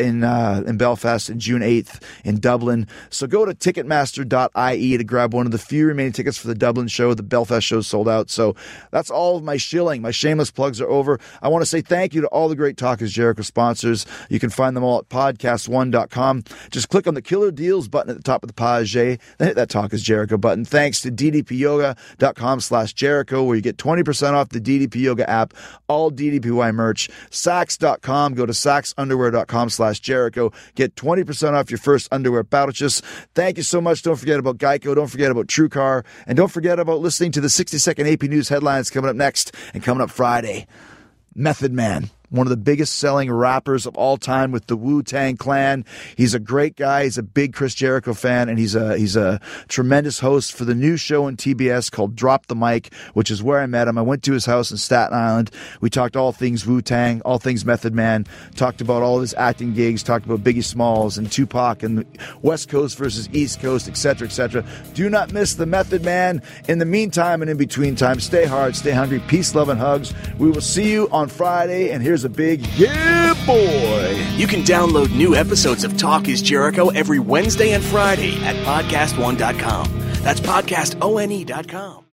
in Belfast and June 8th in Dublin. So go to Ticketmaster.ie to grab one of the few remaining tickets for the Dublin show. The Belfast show sold out. So that's all of my shilling. My shameless plugs are over. I want to say thank you to all the great Talk is Jericho sponsors. You can find them all at podcast1.com. Just click on the Killer Deals button at the top of the page. Then hit that Talk is Jericho button. Thanks to ddpyoga.com/Jericho, where you get 20% off the DDP Yoga app, all DDPY merch. Sax.com. Go to saxunderwear.com/Jericho. Get 20% off your first underwear purchase. Thank you so much. Don't forget about Geico. Don't forget about TrueCar. And don't forget about listening to the 60-second AP News headlines coming up next and coming up Friday. Method Man, one of the biggest selling rappers of all time with the Wu-Tang Clan. He's a great guy. He's a big Chris Jericho fan, and he's a tremendous host for the new show on TBS called Drop the Mic, which is where I met him. I went to his house in Staten Island. We talked all things Wu-Tang, all things Method Man, talked about all of his acting gigs, talked about Biggie Smalls and Tupac and West Coast versus East Coast, etc., etc. Do not miss the Method Man. In the meantime and in between time, stay hard, stay hungry, peace, love, and hugs. We will see you on Friday, and here's a big yeah, boy. You can download new episodes of Talk is Jericho every Wednesday and Friday at podcastone.com. That's podcastone.com.